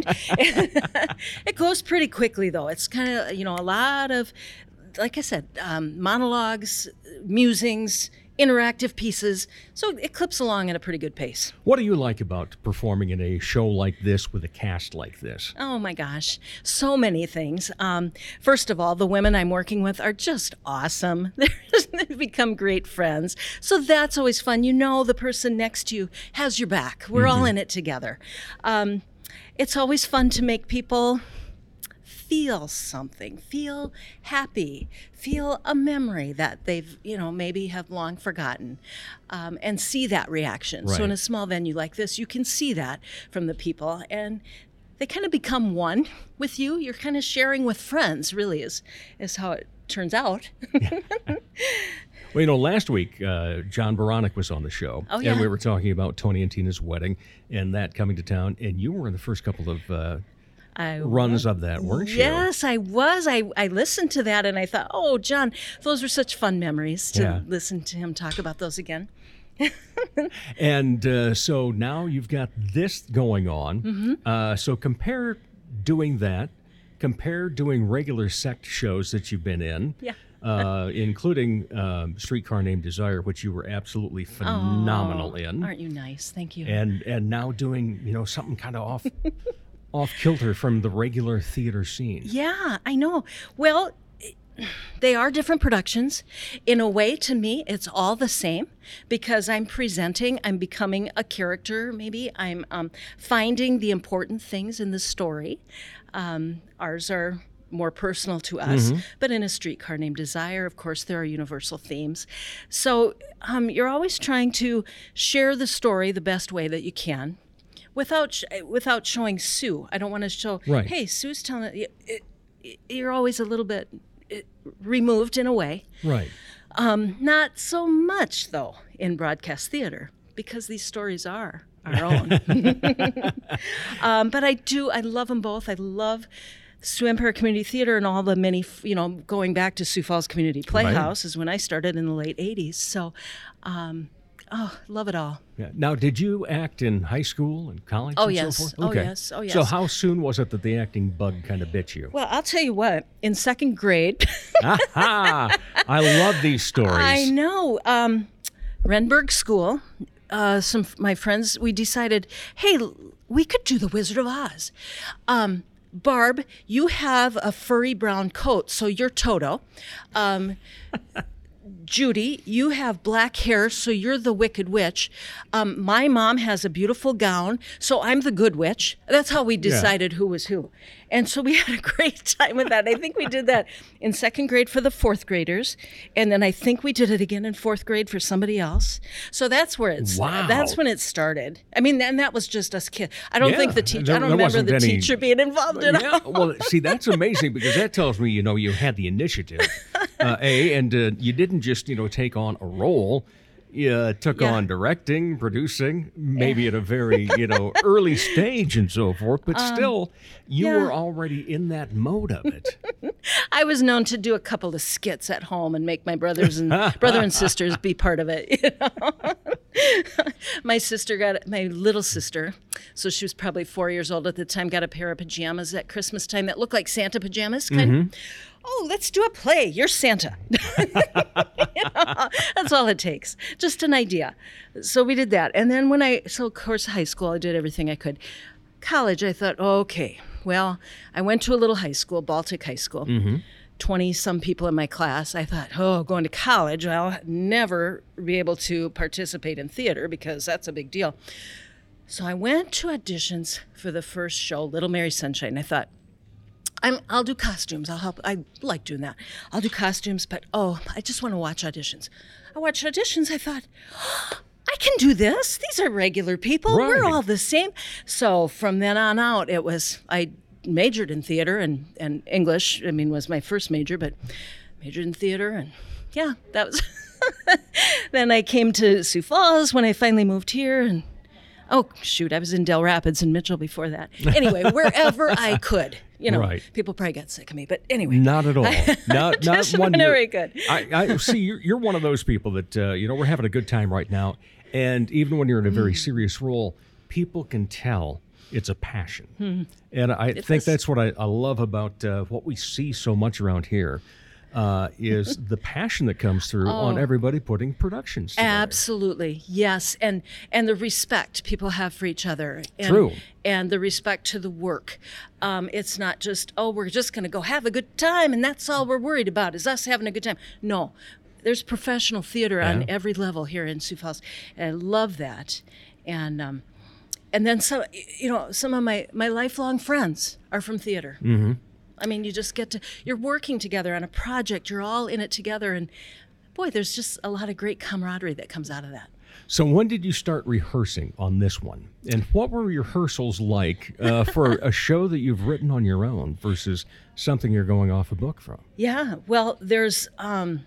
It goes pretty quickly, though. It's kind of, you know, a lot of, like I said, um, monologues, musings, interactive pieces. So it clips along at a pretty good pace. What do you like about performing in a show like this with a cast like this? Oh my gosh, so many things. Um, first of all, the women I'm working with are just awesome. They've become great friends. So that's always fun. You know the person next to you has your back. We're all in it together. Um, it's always fun to make people feel something, feel happy, feel a memory that they've, you know, maybe have long forgotten, um, and see that reaction. So in Right. a small venue like this, you can see that from the people, and they kind of become one with you. You're kind of sharing with friends, really, is, is how it turns out. Well, you know, last week, uh, John Baronic was on the show. Oh, yeah. And we were talking about Tony and Tina's wedding and that coming to town. And you were in the first couple of uh, I runs of that, weren't you? Yes, I was. I, I listened to that and I thought, oh, John, those were such fun memories to Yeah. listen to him talk about those again. And uh, so now you've got this going on. Mm-hmm. Uh, so compare doing that, compare doing regular sect shows that you've been in. Yeah. Uh, including um, Streetcar Named Desire, which you were absolutely phenomenal Oh, in. Aren't you nice? Thank you. and and now doing, you know, something kind of off off kilter from the regular theater scene. Yeah, I know. Well, they are different productions. In a way, to me, it's all the same because I'm presenting, I'm becoming a character, maybe. I'm um, finding the important things in the story. Um, ours are more personal to us, but in A Streetcar Named Desire, of course, there are universal themes. So um, you're always trying to share the story the best way that you can without sh- without showing Sue. I don't want to show, Right. hey, Sue's telling it. it- it- You're always a little bit uh, removed in a way. Right. Um, not so much, though, in broadcast theater, because these stories are our own. um, but I do, I love them both. I love Sioux Empire Community Theater and all the many, you know, going back to Sioux Falls Community Playhouse is when I started in the late eighties. So, um, oh, love it all. Yeah. Now, did you act in high school and college? Oh, and yes. So forth? Oh, Okay. yes. Oh, So yes. how soon was it that the acting bug kind of bit you? Well, I'll tell you what, in second grade, Aha! I love these stories. I know. Um, Renberg School, uh, some f- my friends, we decided, hey, l- we could do The Wizard of Oz. Um, Barb, you have a furry brown coat, so you're Toto. Um, Judy, you have black hair, so you're the Wicked Witch. Um, my mom has a beautiful gown, so I'm the Good Witch. That's how we decided who was who. And so we had a great time with that. I think we did that in second grade for the fourth graders, and then I think we did it again in fourth grade for somebody else. So that's where it's. Wow. That's when it started. I mean, and that was just us kids. I don't Yeah, think the teacher. there- I don't there remember wasn't the any- teacher being involved at Yeah, all. well, see, that's amazing because that tells me, you know, you had the initiative, uh, A, and uh, you didn't just, you know, take on a role. You uh, took Yeah. on directing, producing, maybe at a very, you know, early stage and so forth, but still, you Um, yeah. were already in that mode of it. I was known to do a couple of skits at home and make my brothers and brother and sisters be part of it. You know? My sister got my little sister, so she was probably four years old at the time, got a pair of pajamas at Christmas time that looked like Santa pajamas, kind of. Oh, let's do a play. You're Santa. You know, that's all it takes. Just an idea. So we did that. And then when I, so of course, high school, I did everything I could. College, I thought, okay, well, I went to a little high school, Baltic High School. twenty some people in my class. I thought, oh, going to college, I'll never be able to participate in theater because that's a big deal. So I went to auditions for the first show, Little Mary Sunshine. I thought, I'm, I'll do costumes. I'll help. I like doing that. I'll do costumes, but oh, I just want to watch auditions. I watched auditions. I thought, oh, I can do this. These are regular people. We're Right. all the same. So from then on out, it was, I majored in theater and, and English, I mean, was my first major, but majored in theater. And yeah, that was, then I came to Sioux Falls when I finally moved here, and oh shoot, I was in Del Rapids and Mitchell before that. Anyway, wherever I could, you know, Right. people probably got sick of me, but anyway, Not at all. Not, not Just one whenever year. I could. I, I see. You're, you're one of those people that uh, you know. We're having a good time right now, and even when you're in a very serious role, people can tell it's a passion. Hmm. And I It think is. that's what I, I love about uh, what we see so much around here. Uh, is the passion that comes through on Oh. everybody putting productions together. Absolutely, yes, and and the respect people have for each other. And, True. And the respect to the work. Um, it's not just, oh, we're just going to go have a good time, and that's all we're worried about is us having a good time. No, there's professional theater on Yeah. every level here in Sioux Falls, and I love that. And um, and then some, you know, some of my my lifelong friends are from theater. Mm-hmm. I mean, you just get to, you're working together on a project, you're all in it together, and boy, there's just a lot of great camaraderie that comes out of that. So when did you start rehearsing on this one? And what were rehearsals like uh, for a show that you've written on your own versus something you're going off a book from? Yeah, well, there's um,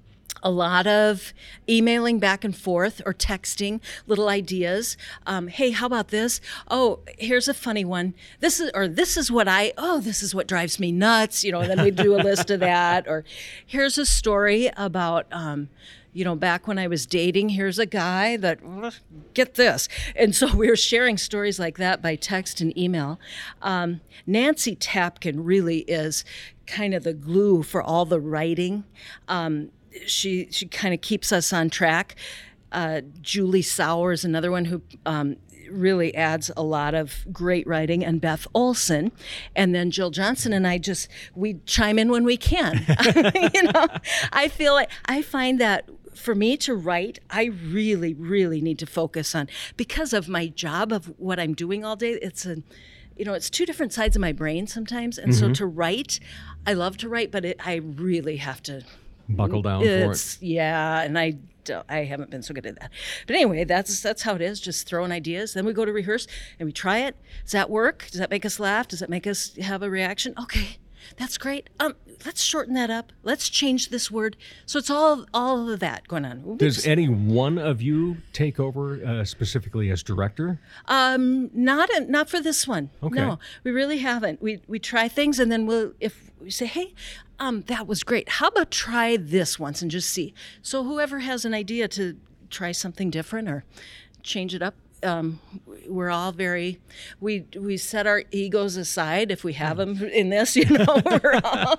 a lot of emailing back and forth or texting little ideas. Um, hey, how about this? Oh, here's a funny one. This is, or this is what I, oh, this is what drives me nuts. You know, and then we do a list of that. Or here's a story about, um, you know, back when I was dating, here's a guy that, get this. And so we were sharing stories like that by text and email. Um, Nancy Tapkin really is kind of the glue for all the writing. Um, she she kind of keeps us on track. Uh, Julie Sauer is another one who um, really adds a lot of great writing, and Beth Olson, and then Jill Johnson and I just we chime in when we can. You know, I feel like I find that for me to write, I really, really need to focus on, because of my job of what I'm doing all day. It's a, you know, it's two different sides of my brain sometimes, and so Mhm. to write, I love to write, but it, I really have to Buckle down for it's, it. Yeah, and I, don't- I haven't been so good at that. But anyway, that's that's how it is. Just throwing ideas. Then we go to rehearse and we try it. Does that work? Does that make us laugh? Does that make us have a reaction? Okay, that's great. Um, let's shorten that up. Let's change this word. So it's all all of that going on. Does any one of you take over uh, specifically as director? Um, not not for this one. Okay. No, we really haven't. We we try things, and then we'll if we say, hey, um, that was great. How about try this once and just see? So whoever has an idea to try something different or change it up, um, we're all very. We we set our egos aside if we have them in this. You know, we're all.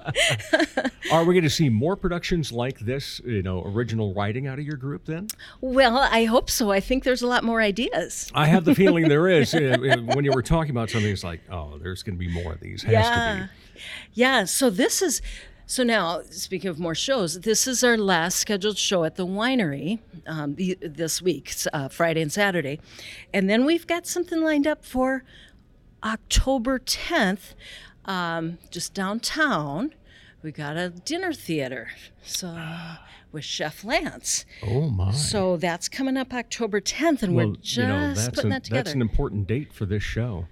Are we going to see more productions like this, you know, original writing out of your group then? Well, I hope so. I think there's a lot more ideas. I have the feeling there is. Uh, uh, when you were talking about something, it's like, oh, there's going to be more of these. Has yeah. to be. Yeah. So this is, so now, speaking of more shows, this is our last scheduled show at the winery um, the, this week, uh, Friday and Saturday. And then we've got something lined up for October tenth, um, just downtown. We got a dinner theater. So with Chef Lance. Oh, my. So that's coming up October tenth, and well, we're just you know, that's putting an, that together. That's an important date for this show.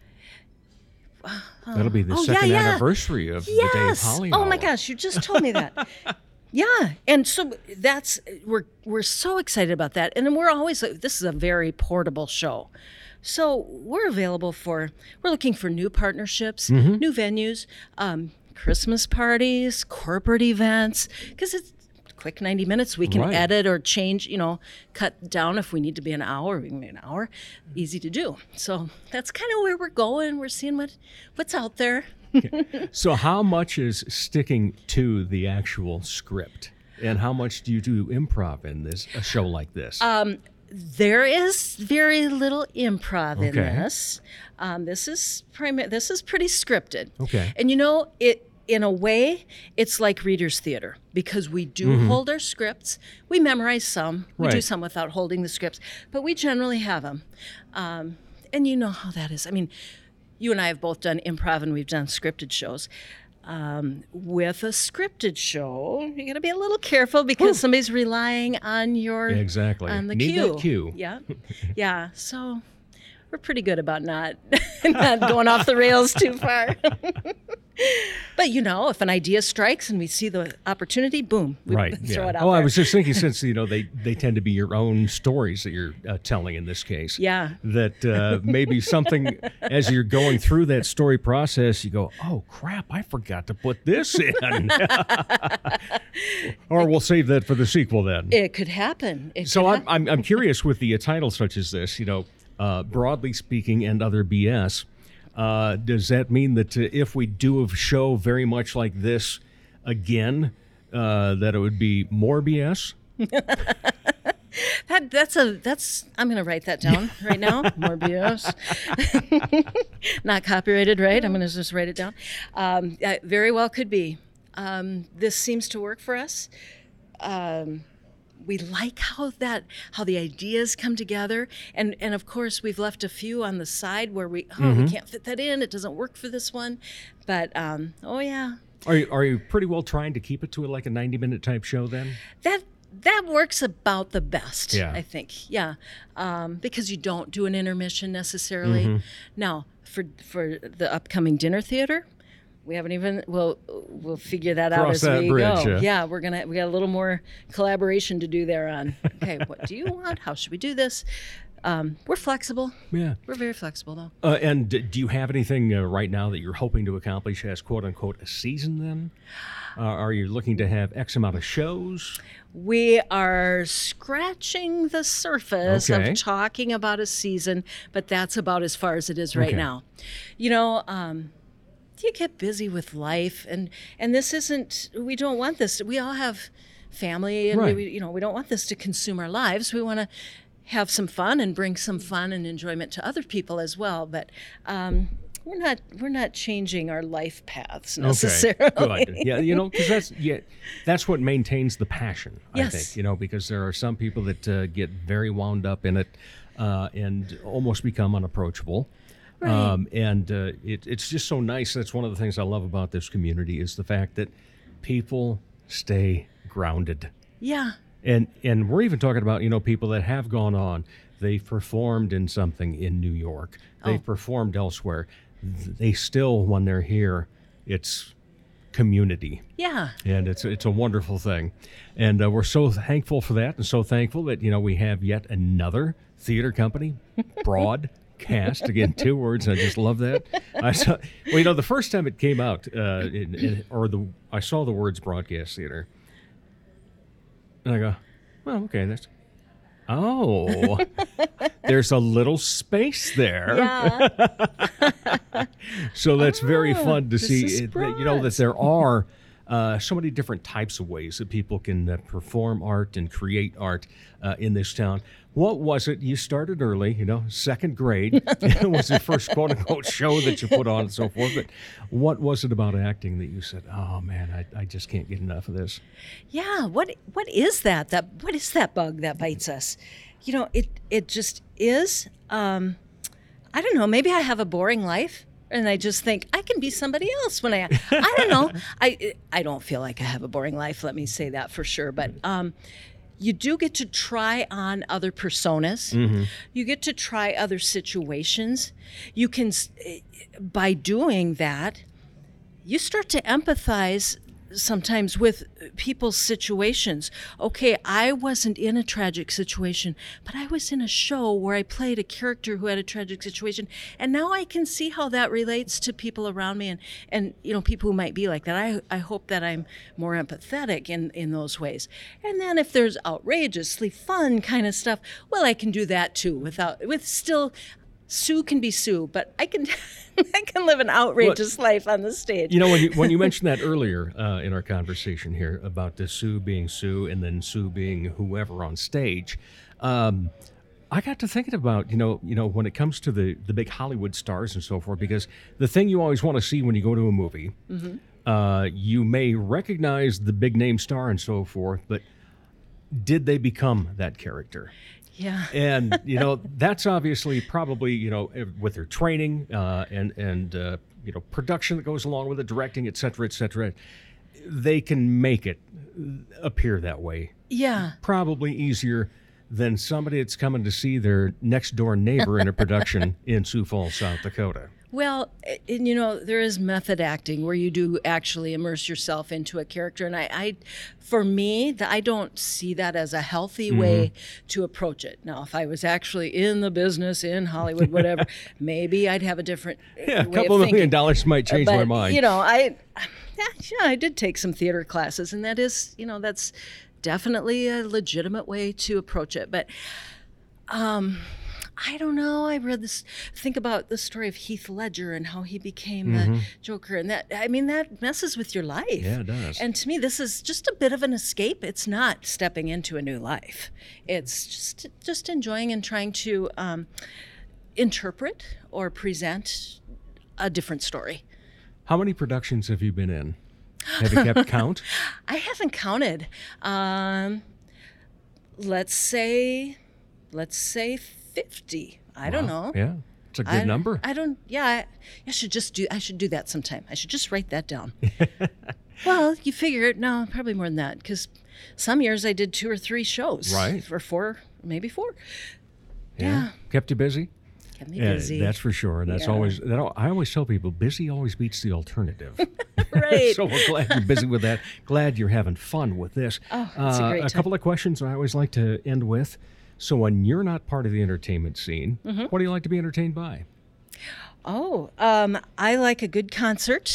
That'll be the Oh, second yeah, yeah. anniversary of the Dave Yes. Holly Oh my Hour. gosh, you just told me that. Yeah, and so that's we're we're so excited about that, and then we're always this is a very portable show, so we're available for we're looking for new partnerships, Mhm. new venues, um, Christmas parties, corporate events, because it's quick ninety minutes. We can Right. edit or change, you know, cut down if we need to be an hour. We can be an hour, easy to do. So that's kind of where we're going. We're seeing what what's out there. So how much is sticking to the actual script? And how much do you do improv in this a show like this? Um, there is very little improv in Okay. this. Um, this is primi- This is pretty scripted. Okay. And you know, it in a way, it's like readers' theater because we do Mhm. hold our scripts. We memorize some. We do Right. some without holding the scripts, but we generally have them. Um, and you know how that is. I mean, you and I have both done improv and we've done scripted shows. Um, with a scripted show, you got to be a little careful because somebody's relying on your Exactly. on the Need cue. that cue. Yeah, yeah. So we're pretty good about not not going off the rails too far. But, you know, if an idea strikes and we see the opportunity, boom, we right. throw yeah. it out Oh, there. I was just thinking, since, you know, they, they tend to be your own stories that you're uh, telling in this case. Yeah. That uh, maybe something, as you're going through that story process, you go, oh, crap, I forgot to put this in. Or we'll save that for the sequel then. It could happen. It So could I'm, hap- I'm I'm curious with the uh, title such as this, you know, uh, broadly speaking and other B S, uh, does that mean that uh, if we do a show very much like this again, uh, that it would be more B S? That, that's a that's I'm gonna write that down right now. More B S, not copyrighted, right? I'm gonna just write it down. Um, uh, very well could be. Um, this seems to work for us. Um, we like how that how the ideas come together, and and of course we've left a few on the side where we oh Mm-hmm. we can't fit that in. It doesn't work for this one, but um, oh yeah, Are you, are you pretty well trying to keep it to like a ninety minute type show then? that. That works about the best, Yeah. I think. Yeah, um, because you don't do an intermission necessarily. Mm-hmm. Now, for for the upcoming dinner theater, we haven't even we'll we'll figure that out Cross as that we bridge, go. yeah. Yeah, we're gonna we got a little more collaboration to do there on. Okay, what do you want? How should we do this? Um, we're flexible. Yeah. We're very flexible, though. Uh, and d- do you have anything uh, right now that you're hoping to accomplish as quote unquote a season then? Uh, are you looking to have X amount of shows? We are scratching the surface Okay. of talking about a season, but that's about as far as it is right Okay. now. You know, um, you get busy with life, and and this isn't. We don't want this. We all have family, and Right. we, you know, we don't want this to consume our lives. We want to have some fun and bring some fun and enjoyment to other people as well. But um, we're not we're not changing our life paths necessarily. Okay, good. Yeah, you know, because that's yeah, that's what maintains the passion. I Yes. think you know because there are some people that uh, get very wound up in it uh, and almost become unapproachable. Right. Um, and uh, it, it's just so nice. That's one of the things I love about this community is the fact that people stay grounded. Yeah. And and we're even talking about, you know, people that have gone on. They've performed in something in New York. They've Oh. performed elsewhere. They still, when they're here, it's community. Yeah. And it's it's a wonderful thing. And uh, we're so thankful for that and so thankful that, you know, we have yet another theater company, Broadcast. Again, two words. I just love that. I saw, well, you know, the first time it came out, uh, in, in, or the I saw the words Broadcast Theater. And I go, well, okay, that's, oh, there's a little space there. Yeah. So that's very Oh, fun to this see, is it, that, you know, that there are uh, so many different types of ways that people can uh, perform art and create art uh, in this town. What was it? You started early, you know, second grade. It was your first quote unquote show that you put on and so forth. But what was it about acting that you said, oh man, I, I just can't get enough of this? Yeah, what what is that? That what is that bug that bites us? You know, it it just is. Um, I don't know. Maybe I have a boring life, and I just think I can be somebody else when I. I don't know. I I don't feel like I have a boring life. Let me say that for sure. But um, you do get to try on other personas. Mm-hmm. You get to try other situations. You can, s- by doing that, you start to empathize sometimes with people's situations. Okay, I wasn't in a tragic situation, but I was in a show where I played a character who had a tragic situation, and now I can see how that relates to people around me and, and you know, people who might be like that. I, I hope that I'm more empathetic in, in those ways. And then if there's outrageously fun kind of stuff, well, I can do that too without, with still, Sue can be Sue, but I can I can live an outrageous life on the stage. You know, when you when you mentioned that earlier uh, in our conversation here about the Sue being Sue and then Sue being whoever on stage, um, I got to thinking about you know you know when it comes to the the big Hollywood stars and so forth, because the thing you always want to see when you go to a movie, Mm-hmm. uh, you may recognize the big name star and so forth, but did they become that character? Yeah. And you know that's obviously probably you know with their training uh, and and uh, you know production that goes along with it, directing, et cetera, et cetera, they can make it appear that way. Yeah. Probably easier than somebody that's coming to see their next door neighbor in a production in Sioux Falls, South Dakota. Well, and you know, there is method acting where you do actually immerse yourself into a character. And I, I for me, I don't see that as a healthy mm-hmm. way to approach it. Now, if I was actually in the business, in Hollywood, whatever, maybe I'd have a different yeah, way a couple of million thinking. dollars might change but, my mind. You know, I, yeah, I did take some theater classes, and that is, you know, that's definitely a legitimate way to approach it. But, um... I don't know. I read this, think about the story of Heath Ledger and how he became mm-hmm. the Joker. And that, I mean, that messes with your life. Yeah, it does. And to me, this is just a bit of an escape. It's not stepping into a new life. It's just just enjoying and trying to um, interpret or present a different story. How many productions have you been in? Have you kept count? I haven't counted. Um, let's say, let's say fifty. I wow. don't know. Yeah, it's a good I, number. I don't. Yeah, I, I should just do. I should do that sometime. I should just write that down. Well, you figure it. No, probably more than that. Because some years I did two or three shows. Right. Or four, maybe four. Yeah. yeah. Kept you busy. Kept me busy. Yeah, that's for sure. And that's yeah. always. That, I always tell people, busy always beats the alternative. Right. So we're glad you're busy with that. Glad you're having fun with this. Oh, that's uh, a great A time. couple of questions I always like to end with. So when you're not part of the entertainment scene, mm-hmm. what do you like to be entertained by? Oh, um, I like a good concert.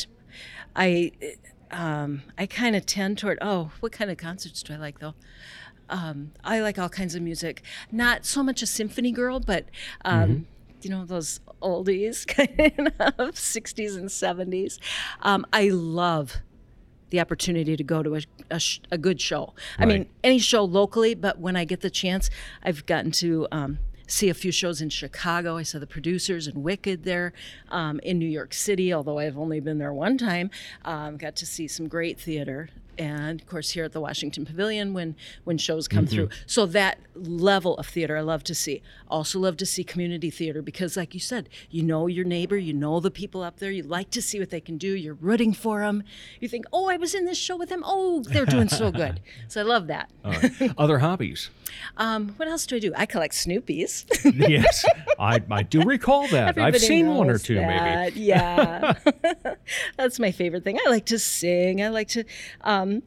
I um, I kind of tend toward, oh, what kind of concerts do I like, though? Um, I like all kinds of music. Not so much a symphony girl, but, um, mm-hmm. you know, those oldies kind of sixties and seventies. Um, I love the opportunity to go to a, a, sh- a good show. I right. mean, any show locally, but when I get the chance, I've gotten to um, see a few shows in Chicago. I saw the Producers and Wicked there. Um, in New York City, although I've only been there one time, um, got to see some great theater. And, of course, here at the Washington Pavilion when, when shows come mm-hmm. through. So that level of theater I love to see. Also love to see community theater because, like you said, you know your neighbor, you know the people up there. You like to see what they can do. You're rooting for them. You think, oh, I was in this show with them. Oh, they're doing so good. So I love that. All right. Other hobbies? Um, what else do I do? I collect Snoopies. Yes, I, I do recall that. Everybody I've seen one or knows two, that. maybe. Yeah. That's my favorite thing. I like to sing. I like to... Um,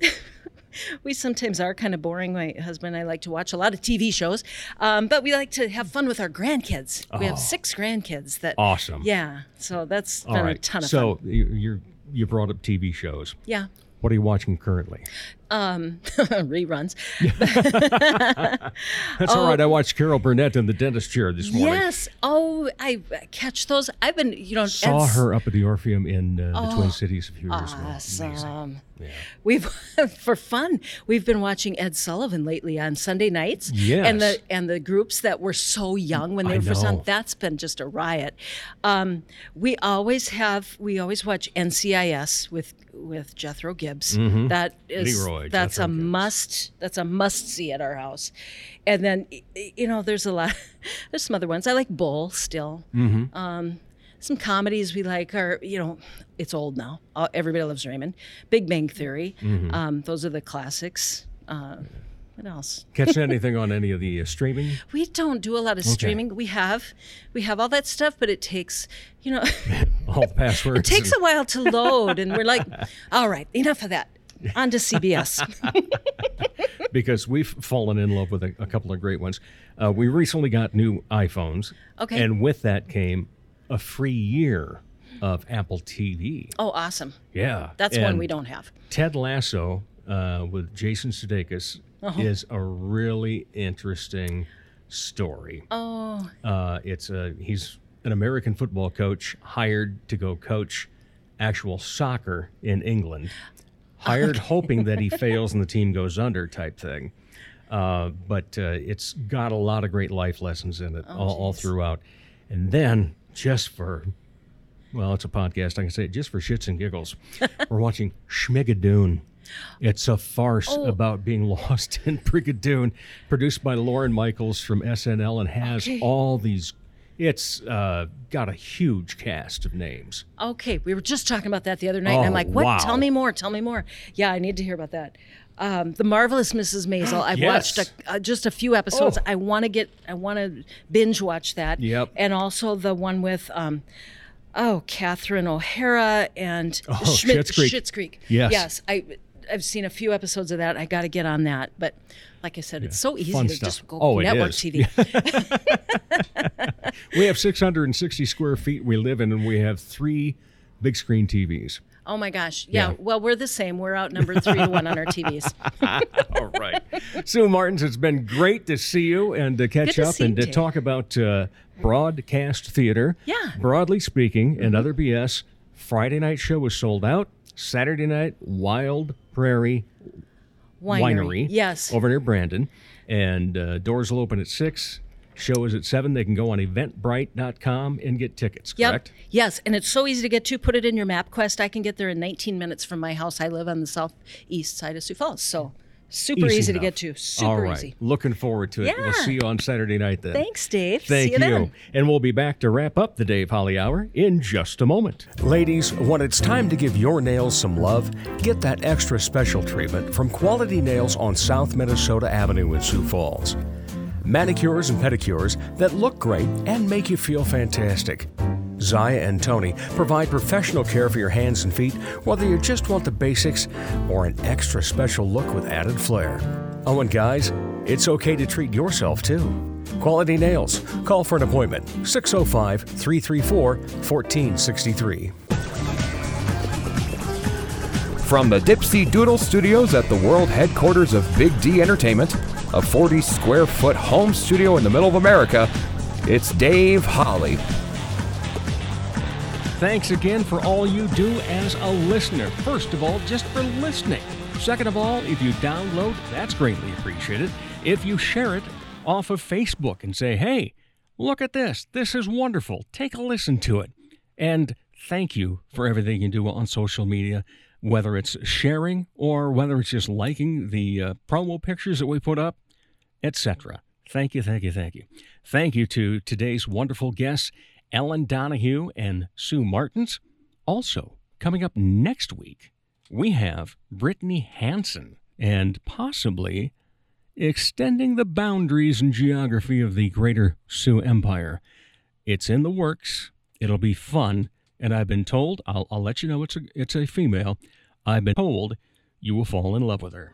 we sometimes are kind of boring. My husband and I like to watch a lot of T V shows, um, but we like to have fun with our grandkids. Oh, we have six grandkids. That awesome. Yeah, so that's been All right. a ton of so fun. So you you brought up T V shows. Yeah. What are you watching currently? Um, reruns. That's oh, all right. I watched Carol Burnett in the dentist chair this morning. Yes. Oh, I catch those. I've been, you know, saw Ed's, her up at the Orpheum in uh, the oh, Twin Cities a few years awesome. ago. Amazing. Yeah. We've for fun. We've been watching Ed Sullivan lately on Sunday nights. Yes. And the and the groups that were so young when they I were first know. on. That's been just a riot. Um, we always have. We always watch N C I S with with Jethro Gibbs. Mm-hmm. That is Leroy, that's Jethro a Gibbs. must. That's a must see at our house. And then you know there's a lot. There's some other ones. I like Bull still. Mm-hmm. Um, some comedies we like are, you know, it's old now. Uh, Everybody Loves Raymond. Big Bang Theory. Mm-hmm. Um, those are the classics. Uh, what else? Catch anything on any of the uh, streaming? We don't do a lot of Okay. streaming. We have, we have all that stuff, but it takes, you know, All the passwords. it takes a while to load, and we're like, all right, enough of that. On to C B S. Because we've fallen in love with a, a couple of great ones. Uh, we recently got new iPhones. Okay. And with that came a free year of Apple T V. Oh, awesome. Yeah. That's and one we don't have. Ted Lasso uh, with Jason Sudeikis Uh-huh. is a really interesting story. Oh, Uh, it's a he's an American football coach hired to go coach actual soccer in England. Hired hoping that he fails and the team goes under type thing. Uh, but uh, it's got a lot of great life lessons in it Oh, all, all geez. throughout. And then just for, well, it's a podcast, I can say it, just for shits and giggles, we're watching Schmigadoon. It's a farce Oh. about being lost in Brigadoon, produced by Lauren Michaels from S N L and has Okay. all these, it's uh, got a huge cast of names. okay. We were just talking about that the other night, and I'm Oh, like, what? wow. Tell me more. Tell me more. Yeah, I need to hear about that. Um, the Marvelous Missus Maisel. I've Yes. watched a, uh, just a few episodes. Oh. I want to get, I want to binge watch that. Yep. And also the one with, um, Oh, Catherine O'Hara and Oh, Schmidt, Schitt's Creek. Schitt's Creek. Yes. Yes. I, I've seen a few episodes of that. I got to get on that. But like I said, it's so easy Fun to stuff. just go Oh, it network is. T V. We have six hundred sixty square feet we live in, and we have three big screen T Vs. Oh, my gosh. Yeah, Yeah. Well, we're the same. We're outnumbered three to one on our T Vs. All right. Sue Martins, it's been great to see you and to catch Good to up see and you, to Dave. talk about uh, broadcast theater. Yeah. Broadly speaking, and other B S. Friday night show was sold out. Saturday night, Wild Prairie Winery. Yes. over near Brandon. And uh, doors will open at six. Show is at seven. They can go on eventbrite dot com and get tickets, Yep. correct? Yes, and it's so easy to get to. Put it in your MapQuest. I can get there in nineteen minutes from my house. I live on the southeast side of Sioux Falls, so super easy, to enough. get to. Super All right. easy. Looking forward to it. We'll Yeah. see you on Saturday night then. Thanks, Dave. Thank See you. Then. And we'll be back to wrap up the Dave Holly Hour in just a moment. Ladies, when it's time to give your nails some love, get that extra special treatment from Quality Nails on South Minnesota Avenue in Sioux Falls. Manicures and pedicures that look great and make you feel fantastic. Zaya and Tony provide professional care for your hands and feet, whether you just want the basics or an extra special look with added flair. Oh, and guys, it's okay to treat yourself too. Quality Nails. Call for an appointment. six oh five, three three four, one four six three. From the Dipsy Doodle Studios at the world headquarters of Big D Entertainment, a forty square foot home studio in the middle of America, it's Dave Holly. Thanks again for all you do as a listener. First of all, just for listening. Second of all, if you download, that's greatly appreciated. If you share it off of Facebook and say, hey, look at this. This is wonderful. Take a listen to it. And thank you for everything you do on social media, whether it's sharing or whether it's just liking the uh, promo pictures that we put up, et cetera. Thank you, thank you, thank you. Thank you to today's wonderful guests, Ellen Donahue and Sue Martins. Also, coming up next week, we have Brittany Hansen, and possibly extending the boundaries and geography of the greater Sioux Empire. It's in the works. It'll be fun, and I've been told, I'll, I'll let you know it's a, it's a female, I've been told you will fall in love with her.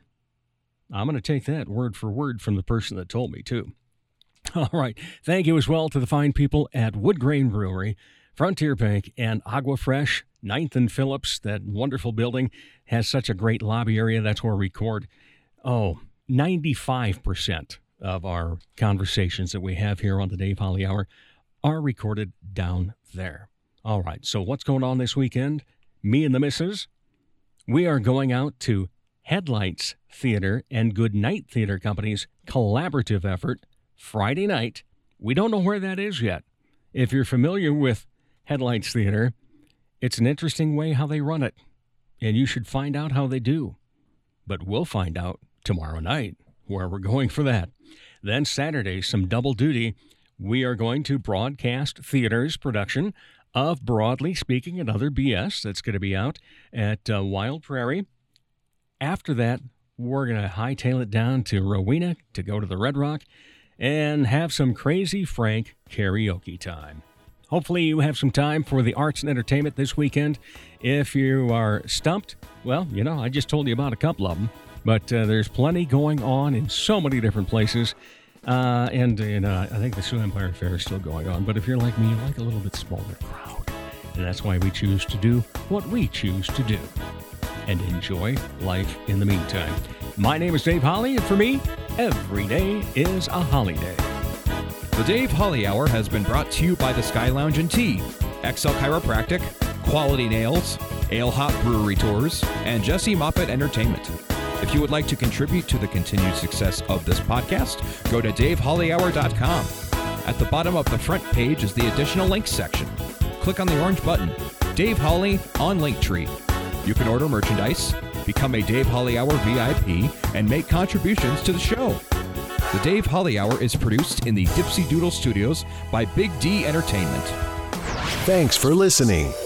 I'm going to take that word for word from the person that told me, too. All right. Thank you as well to the fine people at Wood Grain Brewery, Frontier Bank, and Agua Fresh, ninth and Phillips. That wonderful building has such a great lobby area. That's where we record, oh, ninety-five percent of our conversations that we have here on the Dave Holly Hour are recorded down there. All right. So what's going on this weekend? Me and the missus, we are going out to Headlights Theater and Good Night Theater Company's collaborative effort Friday night. We don't know where that is yet. If you're familiar with Headlights Theater, it's an interesting way how they run it, and you should find out how they do. But we'll find out tomorrow night where we're going for that. Then Saturday, some double duty. We are going to Broadcast Theater's production of Broadly Speaking and Other B S. That's going to be out at uh, Wild Prairie. After that, we're going to hightail it down to Rowena to go to the Red Rock and have some Crazy Frank karaoke time. Hopefully you have some time for the arts and entertainment this weekend. If you are stumped, well, you know, I just told you about a couple of them, but uh, there's plenty going on in so many different places. Uh, and you know, I think the Sioux Empire Fair is still going on, but if you're like me, you like a little bit smaller crowd. And that's why we choose to do what we choose to do and enjoy life in the meantime. My name is Dave Holly, and for me, every day is a holiday. The Dave Holly Hour has been brought to you by the Sky Lounge and Tea, X L Chiropractic, Quality Nails, Ale Hop Brewery Tours, and Jesse Moffett Entertainment. If you would like to contribute to the continued success of this podcast, go to dave holly hour dot com. At the bottom of the front page is the additional links section. Click on the orange button, Dave Holly on Linktree. You can order merchandise, become a Dave Holly Hour V I P, and make contributions to the show. The Dave Holly Hour is produced in the Dipsy Doodle Studios by Big D Entertainment. Thanks for listening.